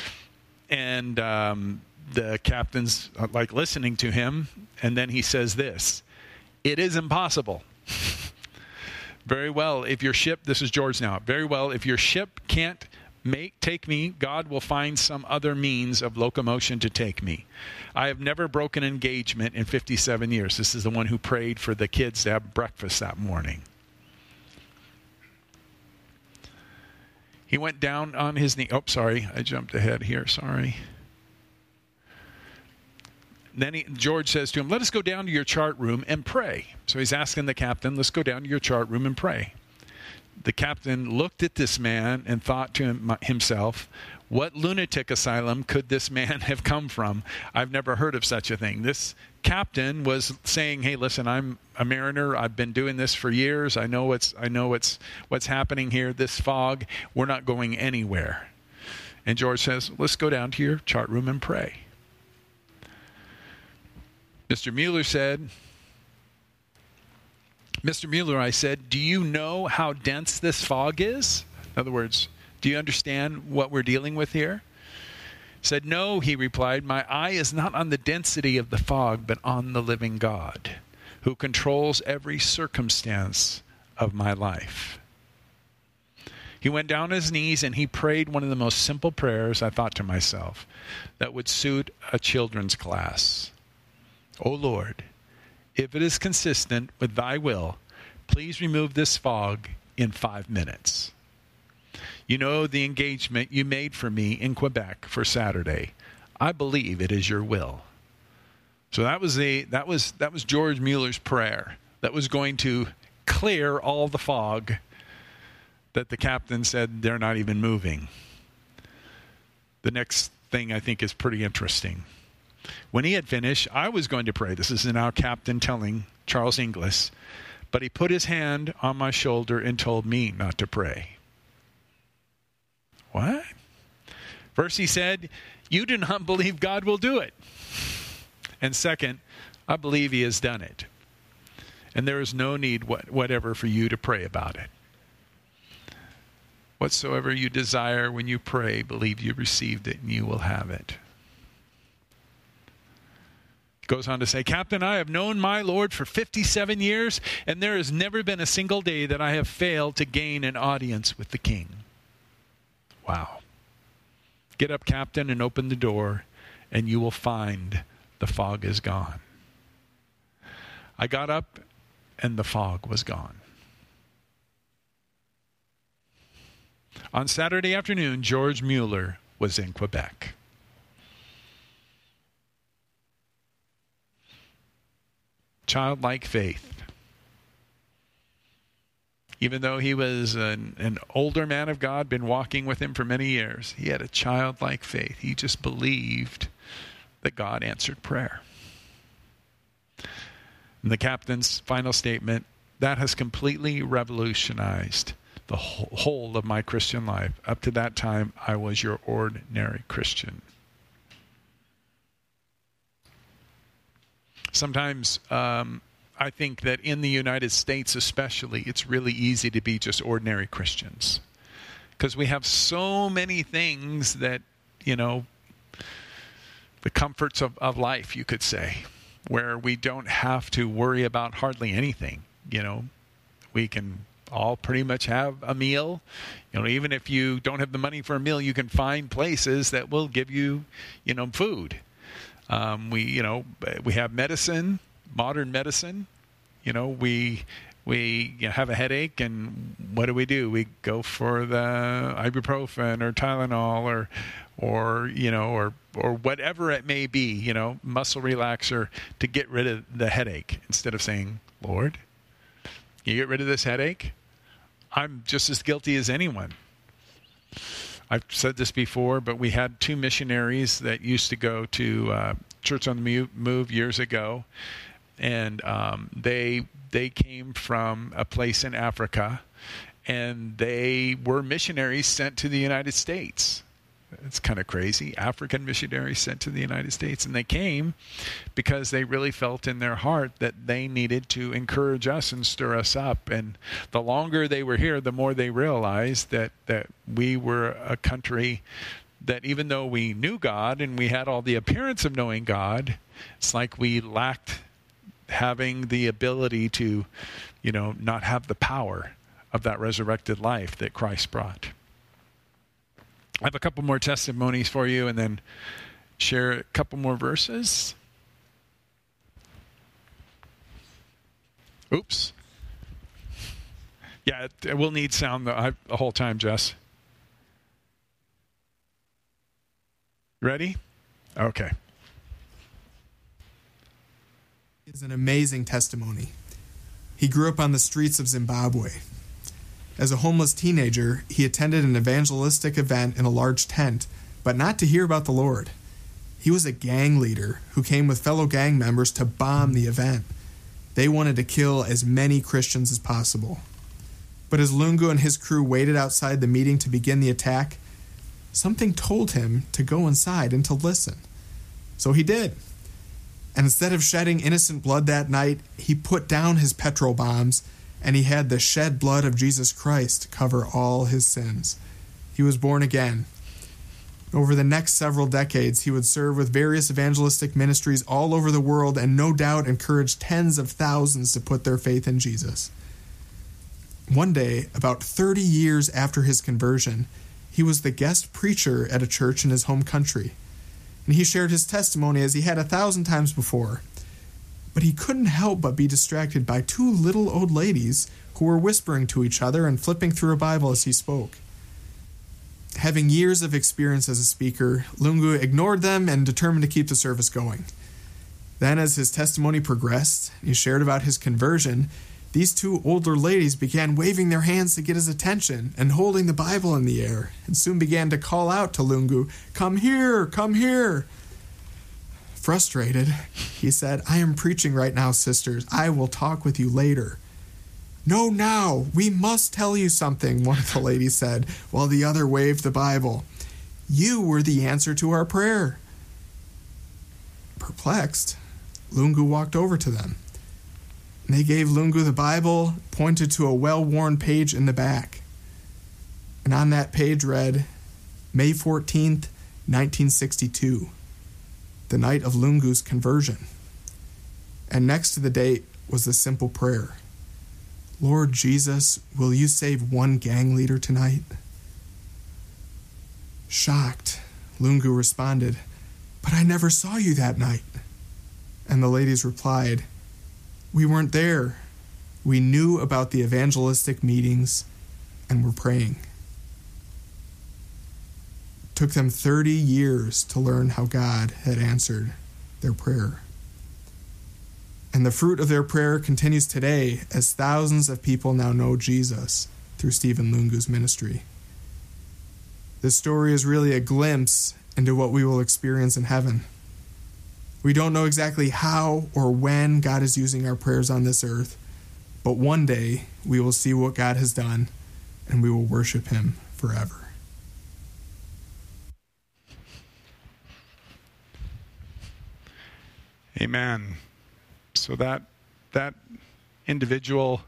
And the captain's like listening to him. And then he says this, it is impossible. Very well, if your ship, this is George now, very well, if your ship can't take me, God will find some other means of locomotion to take me. I have never broken engagement in 57 years. This is the one who prayed for the kids to have breakfast that morning. He went down on his knee. Oh, sorry, I jumped ahead here, sorry. Then George says to him, let us go down to your chart room and pray. So he's asking the captain, let's go down to your chart room and pray. The captain looked at this man and thought to himself, what lunatic asylum could this man have come from? I've never heard of such a thing. This captain was saying, hey, listen, I'm a mariner. I've been doing this for years. I know what's happening here. This fog, we're not going anywhere. And George says, let's go down to your chart room and pray. Mr. Mueller said, Mr. Mueller, I said, do you know how dense this fog is? In other words, do you understand what we're dealing with here? He said, no, he replied, my eye is not on the density of the fog, but on the living God, who controls every circumstance of my life. He went down on his knees and he prayed one of the most simple prayers, I thought to myself, that would suit a children's class. O Lord, if it is consistent with thy will, please remove this fog in 5 minutes. You know the engagement you made for me in Quebec for Saturday. I believe it is your will. So that was George Mueller's prayer. That was going to clear all the fog that the captain said they're not even moving. The next thing I think is pretty interesting. When he had finished, I was going to pray. This is now Captain telling Charles Inglis, but he put his hand on my shoulder and told me not to pray. What? First he said, you do not believe God will do it. And second, I believe he has done it. And there is no need whatever for you to pray about it. Whatsoever you desire when you pray, believe you received it and you will have it. Goes on to say, Captain, I have known my Lord for 57 years, and there has never been a single day that I have failed to gain an audience with the king. Wow. Get up, Captain, and open the door, and you will find the fog is gone. I got up, and the fog was gone. On Saturday afternoon, George Mueller was in Quebec. Childlike faith. Even though he was an older man of God, been walking with him for many years, he had a childlike faith. He just believed that God answered prayer. And the captain's final statement, that has completely revolutionized the whole of my Christian life. Up to that time, I was your ordinary Christian. Sometimes I think that in the United States especially, it's really easy to be just ordinary Christians. Because we have so many things that, the comforts of life, you could say, where we don't have to worry about hardly anything. We can all pretty much have a meal. Even if you don't have the money for a meal, you can find places that will give you, food. We have medicine, modern medicine. We have a headache, and what do? We go for the ibuprofen or Tylenol or whatever it may be, muscle relaxer to get rid of the headache, instead of saying, Lord, can you get rid of this headache? I'm just as guilty as anyone. I've said this before, but we had 2 missionaries that used to go to Church on the Move years ago, and they came from a place in Africa, and they were missionaries sent to the United States. It's kind of crazy. African missionaries sent to the United States, and they came because they really felt in their heart that they needed to encourage us and stir us up. And the longer they were here, the more they realized that we were a country that, even though we knew God and we had all the appearance of knowing God, it's like we lacked having the ability to, not have the power of that resurrected life that Christ brought. I have a couple more testimonies for you and then share a couple more verses. Oops. Yeah, we'll need sound the whole time, Jess. Ready? Okay. Is an amazing testimony. He grew up on the streets of Zimbabwe. As a homeless teenager, he attended an evangelistic event in a large tent, but not to hear about the Lord. He was a gang leader who came with fellow gang members to bomb the event. They wanted to kill as many Christians as possible. But as Lungu and his crew waited outside the meeting to begin the attack, something told him to go inside and to listen. So he did. And instead of shedding innocent blood that night, he put down his petrol bombs and he had the shed blood of Jesus Christ cover all his sins. He was born again. Over the next several decades, he would serve with various evangelistic ministries all over the world and no doubt encourage tens of thousands to put their faith in Jesus. One day, about 30 years after his conversion, he was the guest preacher at a church in his home country. And he shared his testimony as he had 1,000 times before. But he couldn't help but be distracted by two little old ladies who were whispering to each other and flipping through a Bible as he spoke. Having years of experience as a speaker, Lungu ignored them and determined to keep the service going. Then, as his testimony progressed, he shared about his conversion, these two older ladies began waving their hands to get his attention and holding the Bible in the air, and soon began to call out to Lungu, "Come here, come here." Frustrated, he said, "I am preaching right now, sisters. I will talk with you later." "No, now, we must tell you something," one of the ladies said, while the other waved the Bible. "You were the answer to our prayer." Perplexed, Lungu walked over to them. They gave Lungu the Bible, pointed to a well-worn page in the back. And on that page read, May 14th, 1962, the night of Lungu's conversion. And next to the date was the simple prayer, "Lord Jesus, will you save one gang leader tonight?" Shocked, Lungu responded, "But I never saw you that night." And the ladies replied, "We weren't there. We knew about the evangelistic meetings and were praying." It took them 30 years to learn how God had answered their prayer. And the fruit of their prayer continues today as thousands of people now know Jesus through Stephen Lungu's ministry. This story is really a glimpse into what we will experience in heaven. We don't know exactly how or when God is using our prayers on this earth, but one day we will see what God has done and we will worship him forever. Amen. So that individual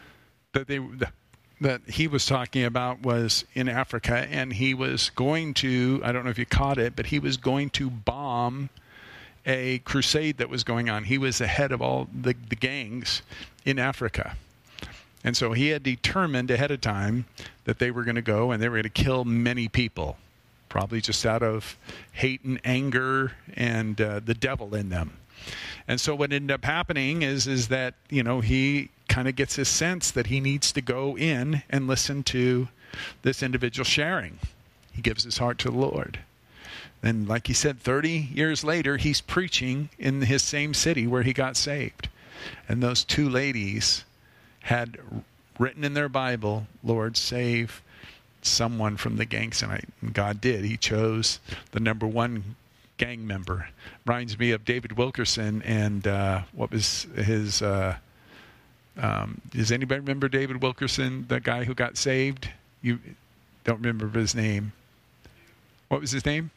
that he was talking about was in Africa, and he was going to, I don't know if you caught it, but he was going to bomb a crusade that was going on. He was the head of all the gangs in Africa. And so he had determined ahead of time that they were going to go and they were going to kill many people, probably just out of hate and anger and the devil in them. And so what ended up happening is that, he kind of gets his sense that he needs to go in and listen to this individual sharing. He gives his heart to the Lord. And like he said, 30 years later, he's preaching in his same city where he got saved. And those two ladies had written in their Bible, "Lord, save someone from the gangs." And God did. He chose the number one gang member. Reminds me of David Wilkerson and what was his... does anybody remember David Wilkerson, the guy who got saved? You don't remember his name. What was his name?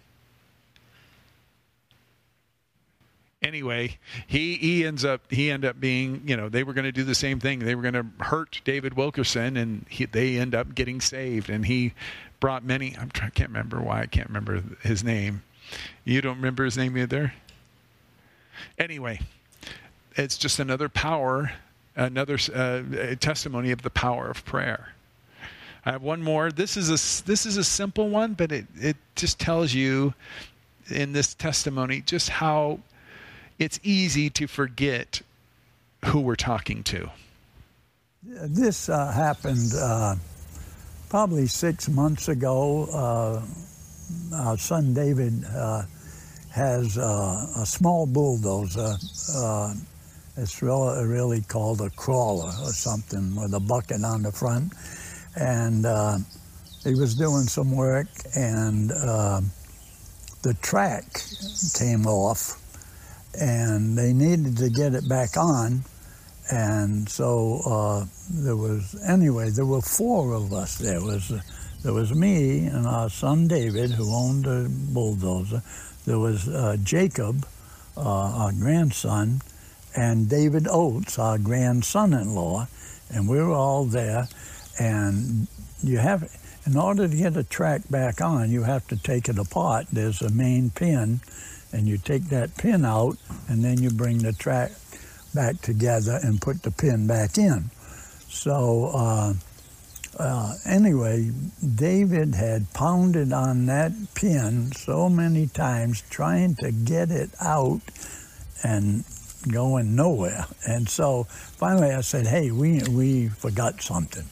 Anyway, he ended up being, they were going to do the same thing. They were going to hurt David Wilkerson, and they end up getting saved. And he brought many. I can't remember why. I can't remember his name. You don't remember his name either? Anyway, it's just another power, another testimony of the power of prayer. I have one more. This is a simple one, but it just tells you in this testimony just how it's easy to forget who we're talking to. This happened probably 6 months ago. Our son David has a small bulldozer. It's really called a crawler or something with a bucket on the front. And he was doing some work, and the track came off, and they needed to get it back on. And so there were 4 of us. There was There was me and our son David, who owned a bulldozer. There was Jacob, our grandson, and David Oates, our grandson-in-law, and we were all there. And in order to get a track back on, you have to take it apart. There's a main pin, and you take that pin out, and then you bring the track back together and put the pin back in. So anyway, David had pounded on that pin so many times trying to get it out and going nowhere. And so finally I said, hey, we forgot something.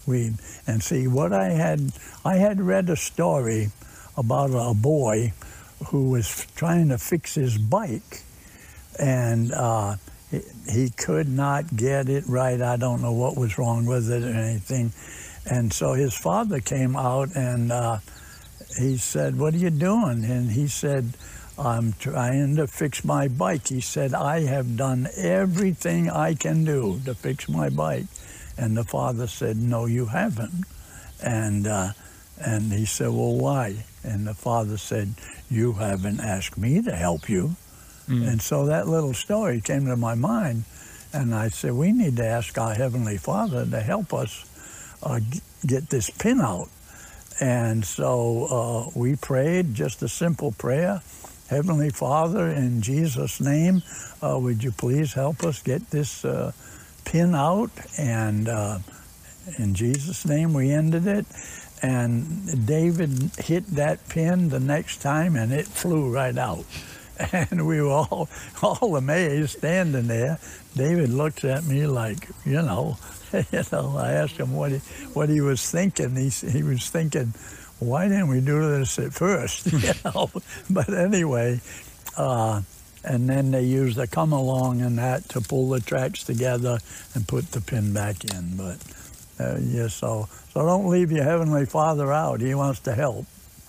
I had read a story about a boy who was trying to fix his bike, and he could not get it right. I don't know what was wrong with it or anything. And so his father came out and he said, what are you doing? And he said, I'm trying to fix my bike. He said, I have done everything I can do to fix my bike. And the father said, no, you haven't. And he said, well, why? And the father said, you haven't asked me to help you. And so that little story came to my mind. And I said, we need to ask our Heavenly Father to help us get this pin out. And so we prayed just a simple prayer. Heavenly Father, in Jesus' name, would you please help us get this pin out? And in Jesus' name, we ended it. And David hit that pin the next time, and it flew right out. And we were all amazed, standing there. David looked at me like, I asked him what he was thinking. He was thinking, why didn't we do this at first? But anyway, and then they used a come along and that to pull the tracks together and put the pin back in. But so don't leave your Heavenly Father out. He wants to help.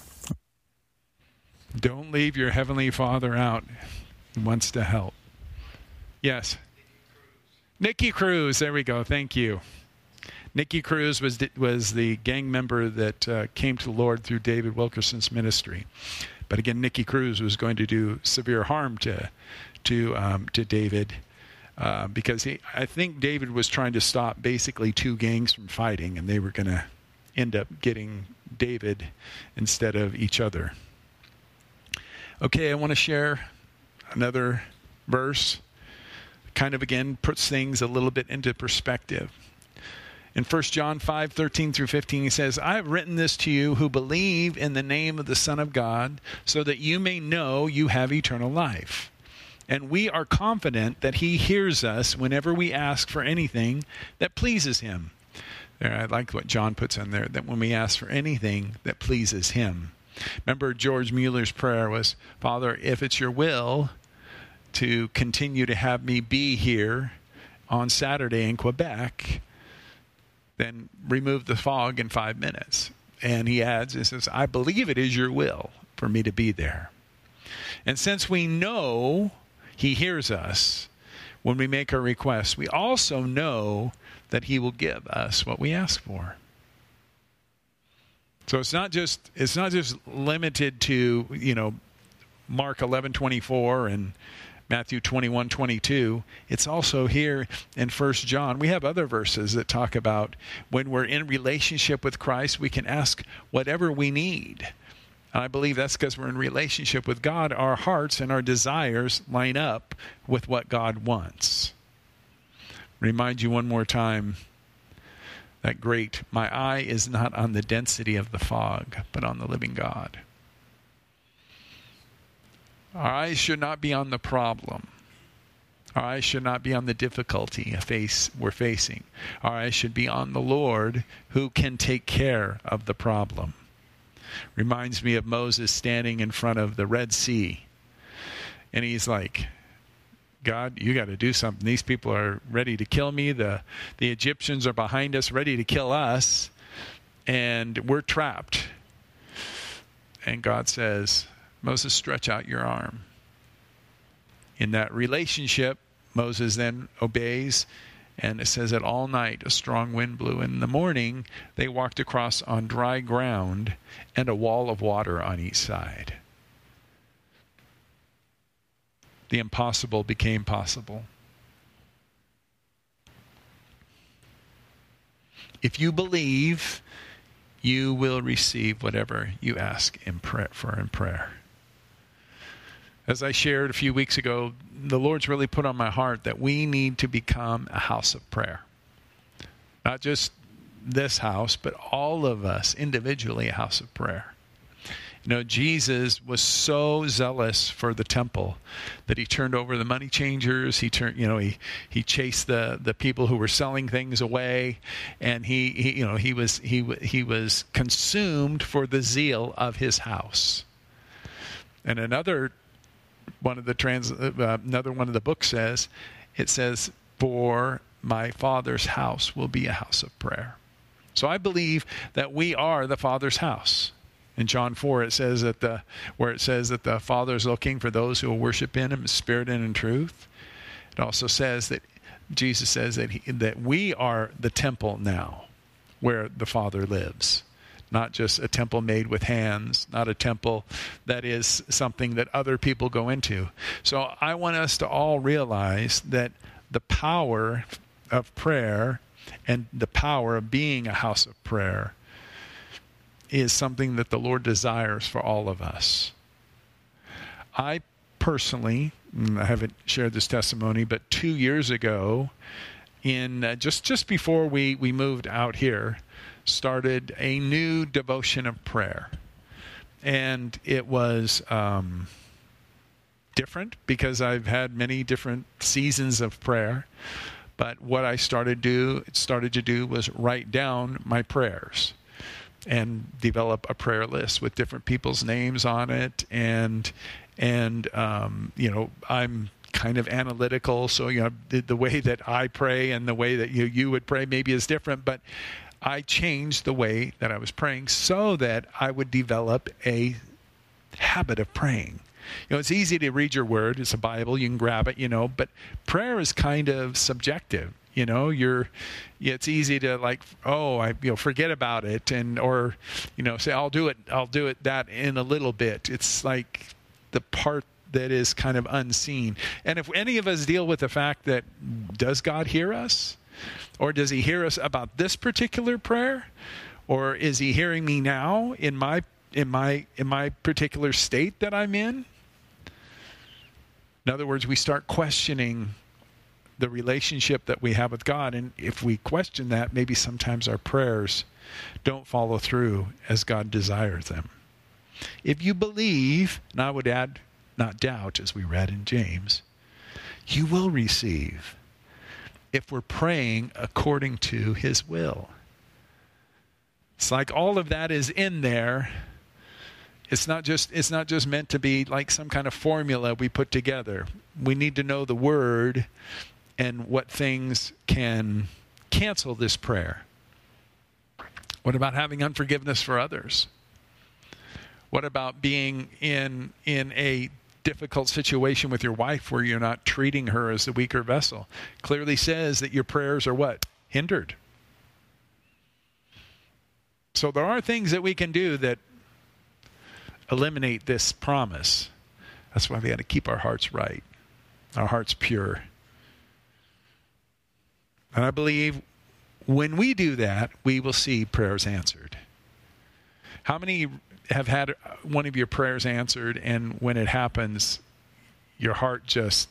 Don't leave your Heavenly Father out. He wants to help. Yes. Nicky Cruz. There we go. Thank you. Nicky Cruz was the gang member that came to the Lord through David Wilkerson's ministry. But again, Nicky Cruz was going to do severe harm to David because I think David was trying to stop basically two gangs from fighting, and they were going to end up getting David instead of each other. Okay, I want to share another verse. Kind of, again, puts things a little bit into perspective. In 1 John 5:13 through 15, he says, I have written this to you who believe in the name of the Son of God, so that you may know you have eternal life. And we are confident that he hears us whenever we ask for anything that pleases him. There, I like what John puts in there, that when we ask for anything that pleases him. Remember, George Mueller's prayer was, Father, if it's your will to continue to have me be here on Saturday in Quebec, then remove the fog in 5 minutes. And he adds, he says, I believe it is your will for me to be there. And since we know he hears us when we make our requests, we also know that he will give us what we ask for. So it's not just limited to, Mark 11:24 and Matthew 21:22. It's also here in 1 John. We have other verses that talk about when we're in relationship with Christ, we can ask whatever we need. And I believe that's because we're in relationship with God. Our hearts and our desires line up with what God wants. Remind you one more time, that great, my eye is not on the density of the fog, but on the living God. Our eyes should not be on the problem. Our eyes should not be on the difficulty we're facing. Our eyes should be on the Lord who can take care of the problem. Reminds me of Moses standing in front of the Red Sea. And he's like, God, you got to do something. These people are ready to kill me. The Egyptians are behind us, ready to kill us. And we're trapped. And God says, Moses, stretch out your arm. In that relationship, Moses then obeys, And it says that all night a strong wind blew. And in the morning, they walked across on dry ground and a wall of water on each side. The impossible became possible. If you believe, you will receive whatever you ask in prayer. As I shared a few weeks ago, the Lord's really put on my heart that we need to become a house of prayer. Not just this house, but all of us individually a house of prayer. You know, Jesus was so zealous for the temple that he turned over the money changers. He chased the people who were selling things away, and he was consumed for the zeal of his house. And another one of the books says, "For my Father's house will be a house of prayer." So I believe that we are the Father's house. In John 4, it says that the Father is looking for those who will worship in Him in spirit and in truth. It also says that Jesus says that we are the temple now, where the Father lives. Not just a temple made with hands, not a temple that is something that other people go into. So I want us to all realize that the power of prayer and the power of being a house of prayer is something that the Lord desires for all of us. I personally, I haven't shared this testimony, but 2 years ago, in just before we moved out here, started a new devotion of prayer. And it was different because I've had many different seasons of prayer. But what I started to do was write down my prayers and develop a prayer list with different people's names on it. And I'm kind of analytical, so the way that I pray and the way that you would pray maybe is different, but I changed the way that I was praying so that I would develop a habit of praying. It's easy to read your word. It's a Bible. You can grab it, but prayer is kind of subjective. It's easy to forget about it or say, I'll do it that in a little bit. It's like the part that is kind of unseen. And if any of us deal with the fact that, does God hear us? Or does He hear us about this particular prayer? Or is He hearing me now in my particular state that I'm in? In other words, we start questioning the relationship that we have with God. And if we question that, maybe sometimes our prayers don't follow through as God desires them. If you believe, and I would add, not doubt, as we read in James, you will receive if we're praying according to His will. It's like all of that is in there. It's not just meant to be like some kind of formula we put together. We need to know the Word and what things can cancel this prayer. What about having unforgiveness for others? What about being in a difficult situation with your wife where you're not treating her as the weaker vessel? Clearly says that your prayers are what? Hindered. So there are things that we can do that eliminate this promise. That's why we got to keep our hearts right, our hearts pure. And I believe when we do that, we will see prayers answered. How many have had one of your prayers answered, and when it happens, your heart just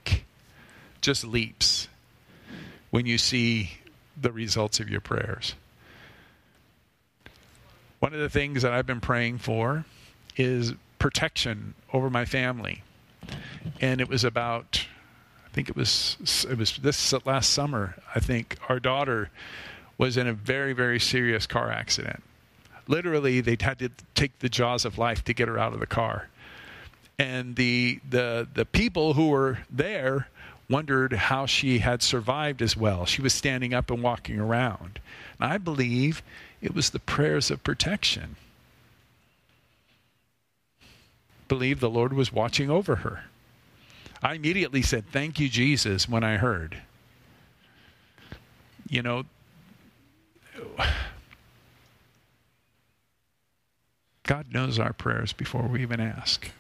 leaps when you see the results of your prayers? One of the things that I've been praying for is protection over my family. And it was about, I think it was this last summer, I think our daughter was in a very, very serious car accident. Literally, they had to take the jaws of life to get her out of the car. And the people who were there wondered how she had survived as well. She was standing up and walking around. And I believe it was the prayers of protection. Believe the Lord was watching over her. I immediately said, "Thank you, Jesus," when I heard. You know, God knows our prayers before we even ask.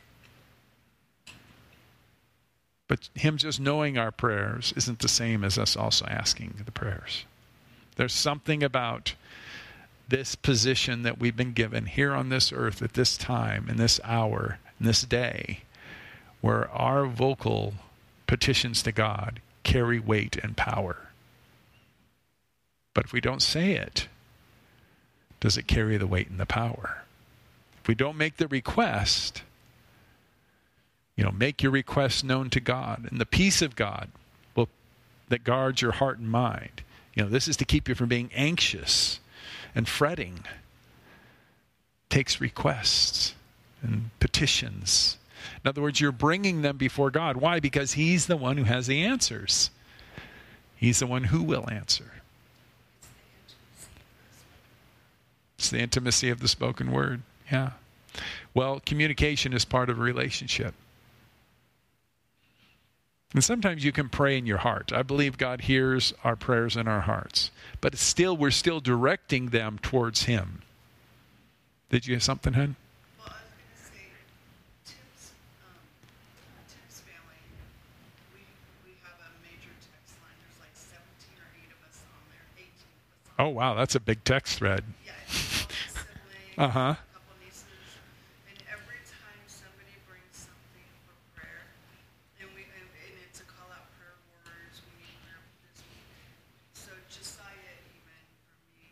But him just knowing our prayers isn't the same as us also asking the prayers. There's something about this position that we've been given here on this earth at this time, in this hour, in this day, where our vocal petitions to God carry weight and power. But if we don't say it, does it carry the weight and the power? If we don't make the request, make your request known to God, and the peace of God that guards your heart and mind. This is to keep you from being anxious and fretting. Takes requests and petitions. In other words, you're bringing them before God. Why? Because he's the one who has the answers. He's the one who will answer. It's the intimacy of the spoken word. Yeah. Well, communication is part of a relationship. And sometimes you can pray in your heart. I believe God hears our prayers in our hearts. But we're still directing them towards him. Did you have something, hon? Well, I was going to say, Tim's family, we have a major text line. There's like 17 or 8 of us on there, 18 of us on Oh, wow, that's a big text thread. Yeah, it's all siblings, Uh-huh. a couple nieces. And every time somebody brings something for prayer, and it's a call out prayer warriors, we need prayer for this week. So Josiah, even for me,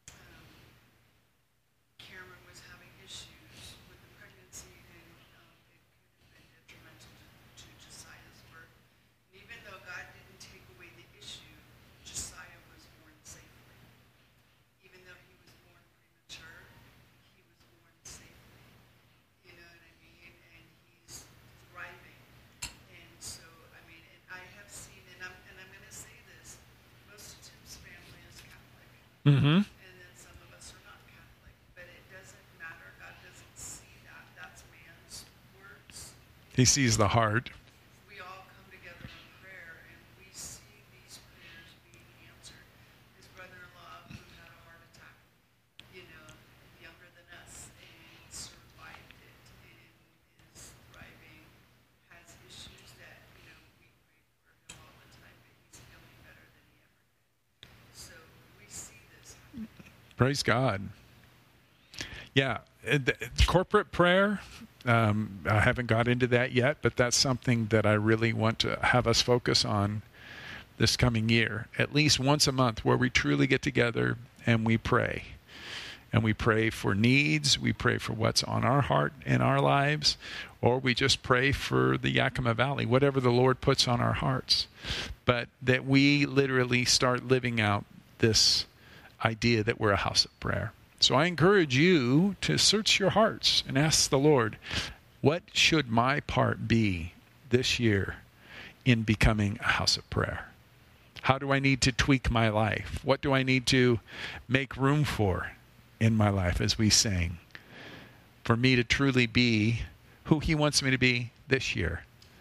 Cameron was having issues with the pregnancy, and it could have been detrimental to Josiah's birth. And even though God didn't take away the issue, Josiah was born safely. Even though he was born premature, he was born safely. You know what I mean? And he's thriving. And so, and I have seen, and I'm going to say this, most of Tim's family is Catholic. Mm-hmm. And then some of us are not Catholic. But it doesn't matter. God doesn't see that. That's man's words. He sees the heart. We all come together in prayer, and we see these prayers being answered. His brother-in-law, who had a heart attack, younger than us, and survived it, and is thriving, has issues that, we pray for him all the time, but he's feeling better than he ever did. So we see this happen. Praise God. Yeah, corporate prayer, I haven't got into that yet, but that's something that I really want to have us focus on this coming year. At least once a month where we truly get together and we pray. And we pray for needs, we pray for what's on our heart in our lives, or we just pray for the Yakima Valley, whatever the Lord puts on our hearts. But that we literally start living out this idea that we're a house of prayer. So I encourage you to search your hearts and ask the Lord, what should my part be this year in becoming a house of prayer? How do I need to tweak my life? What do I need to make room for in my life, as we sang, for me to truly be who he wants me to be this year?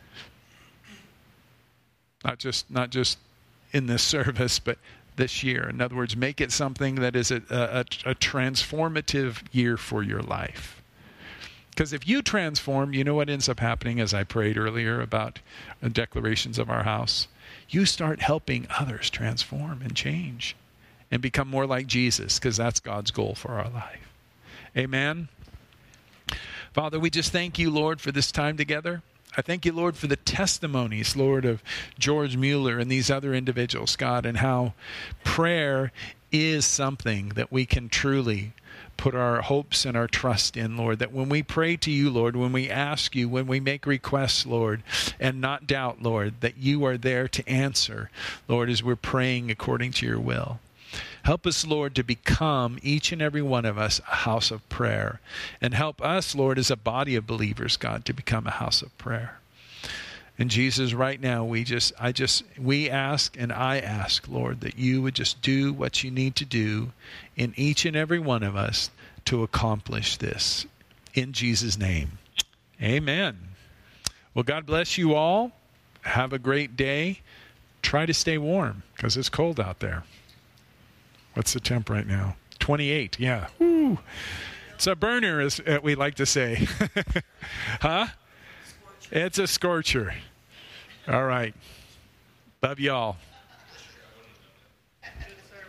Not just in this service, but this year. In other words, make it something that is a transformative year for your life. Because if you transform, you know what ends up happening, as I prayed earlier about declarations of our house? You start helping others transform and change and become more like Jesus, because that's God's goal for our life. Amen. Father, we just thank you, Lord, for this time together. I thank you, Lord, for the testimonies, Lord, of George Mueller and these other individuals, God, and how prayer is something that we can truly put our hopes and our trust in, Lord, that when we pray to you, Lord, when we ask you, when we make requests, Lord, and not doubt, Lord, that you are there to answer, Lord, as we're praying according to your will. Help us, Lord, to become, each and every one of us, a house of prayer. And help us, Lord, as a body of believers, God, to become a house of prayer. And Jesus, right now, we ask, and I ask, Lord, that you would just do what you need to do in each and every one of us to accomplish this. In Jesus' name, amen. Well, God bless you all. Have a great day. Try to stay warm, because it's cold out there. What's the temp right now? 28. Yeah. Woo. It's a burner, as we like to say. Huh? It's a scorcher. All right. Love y'all.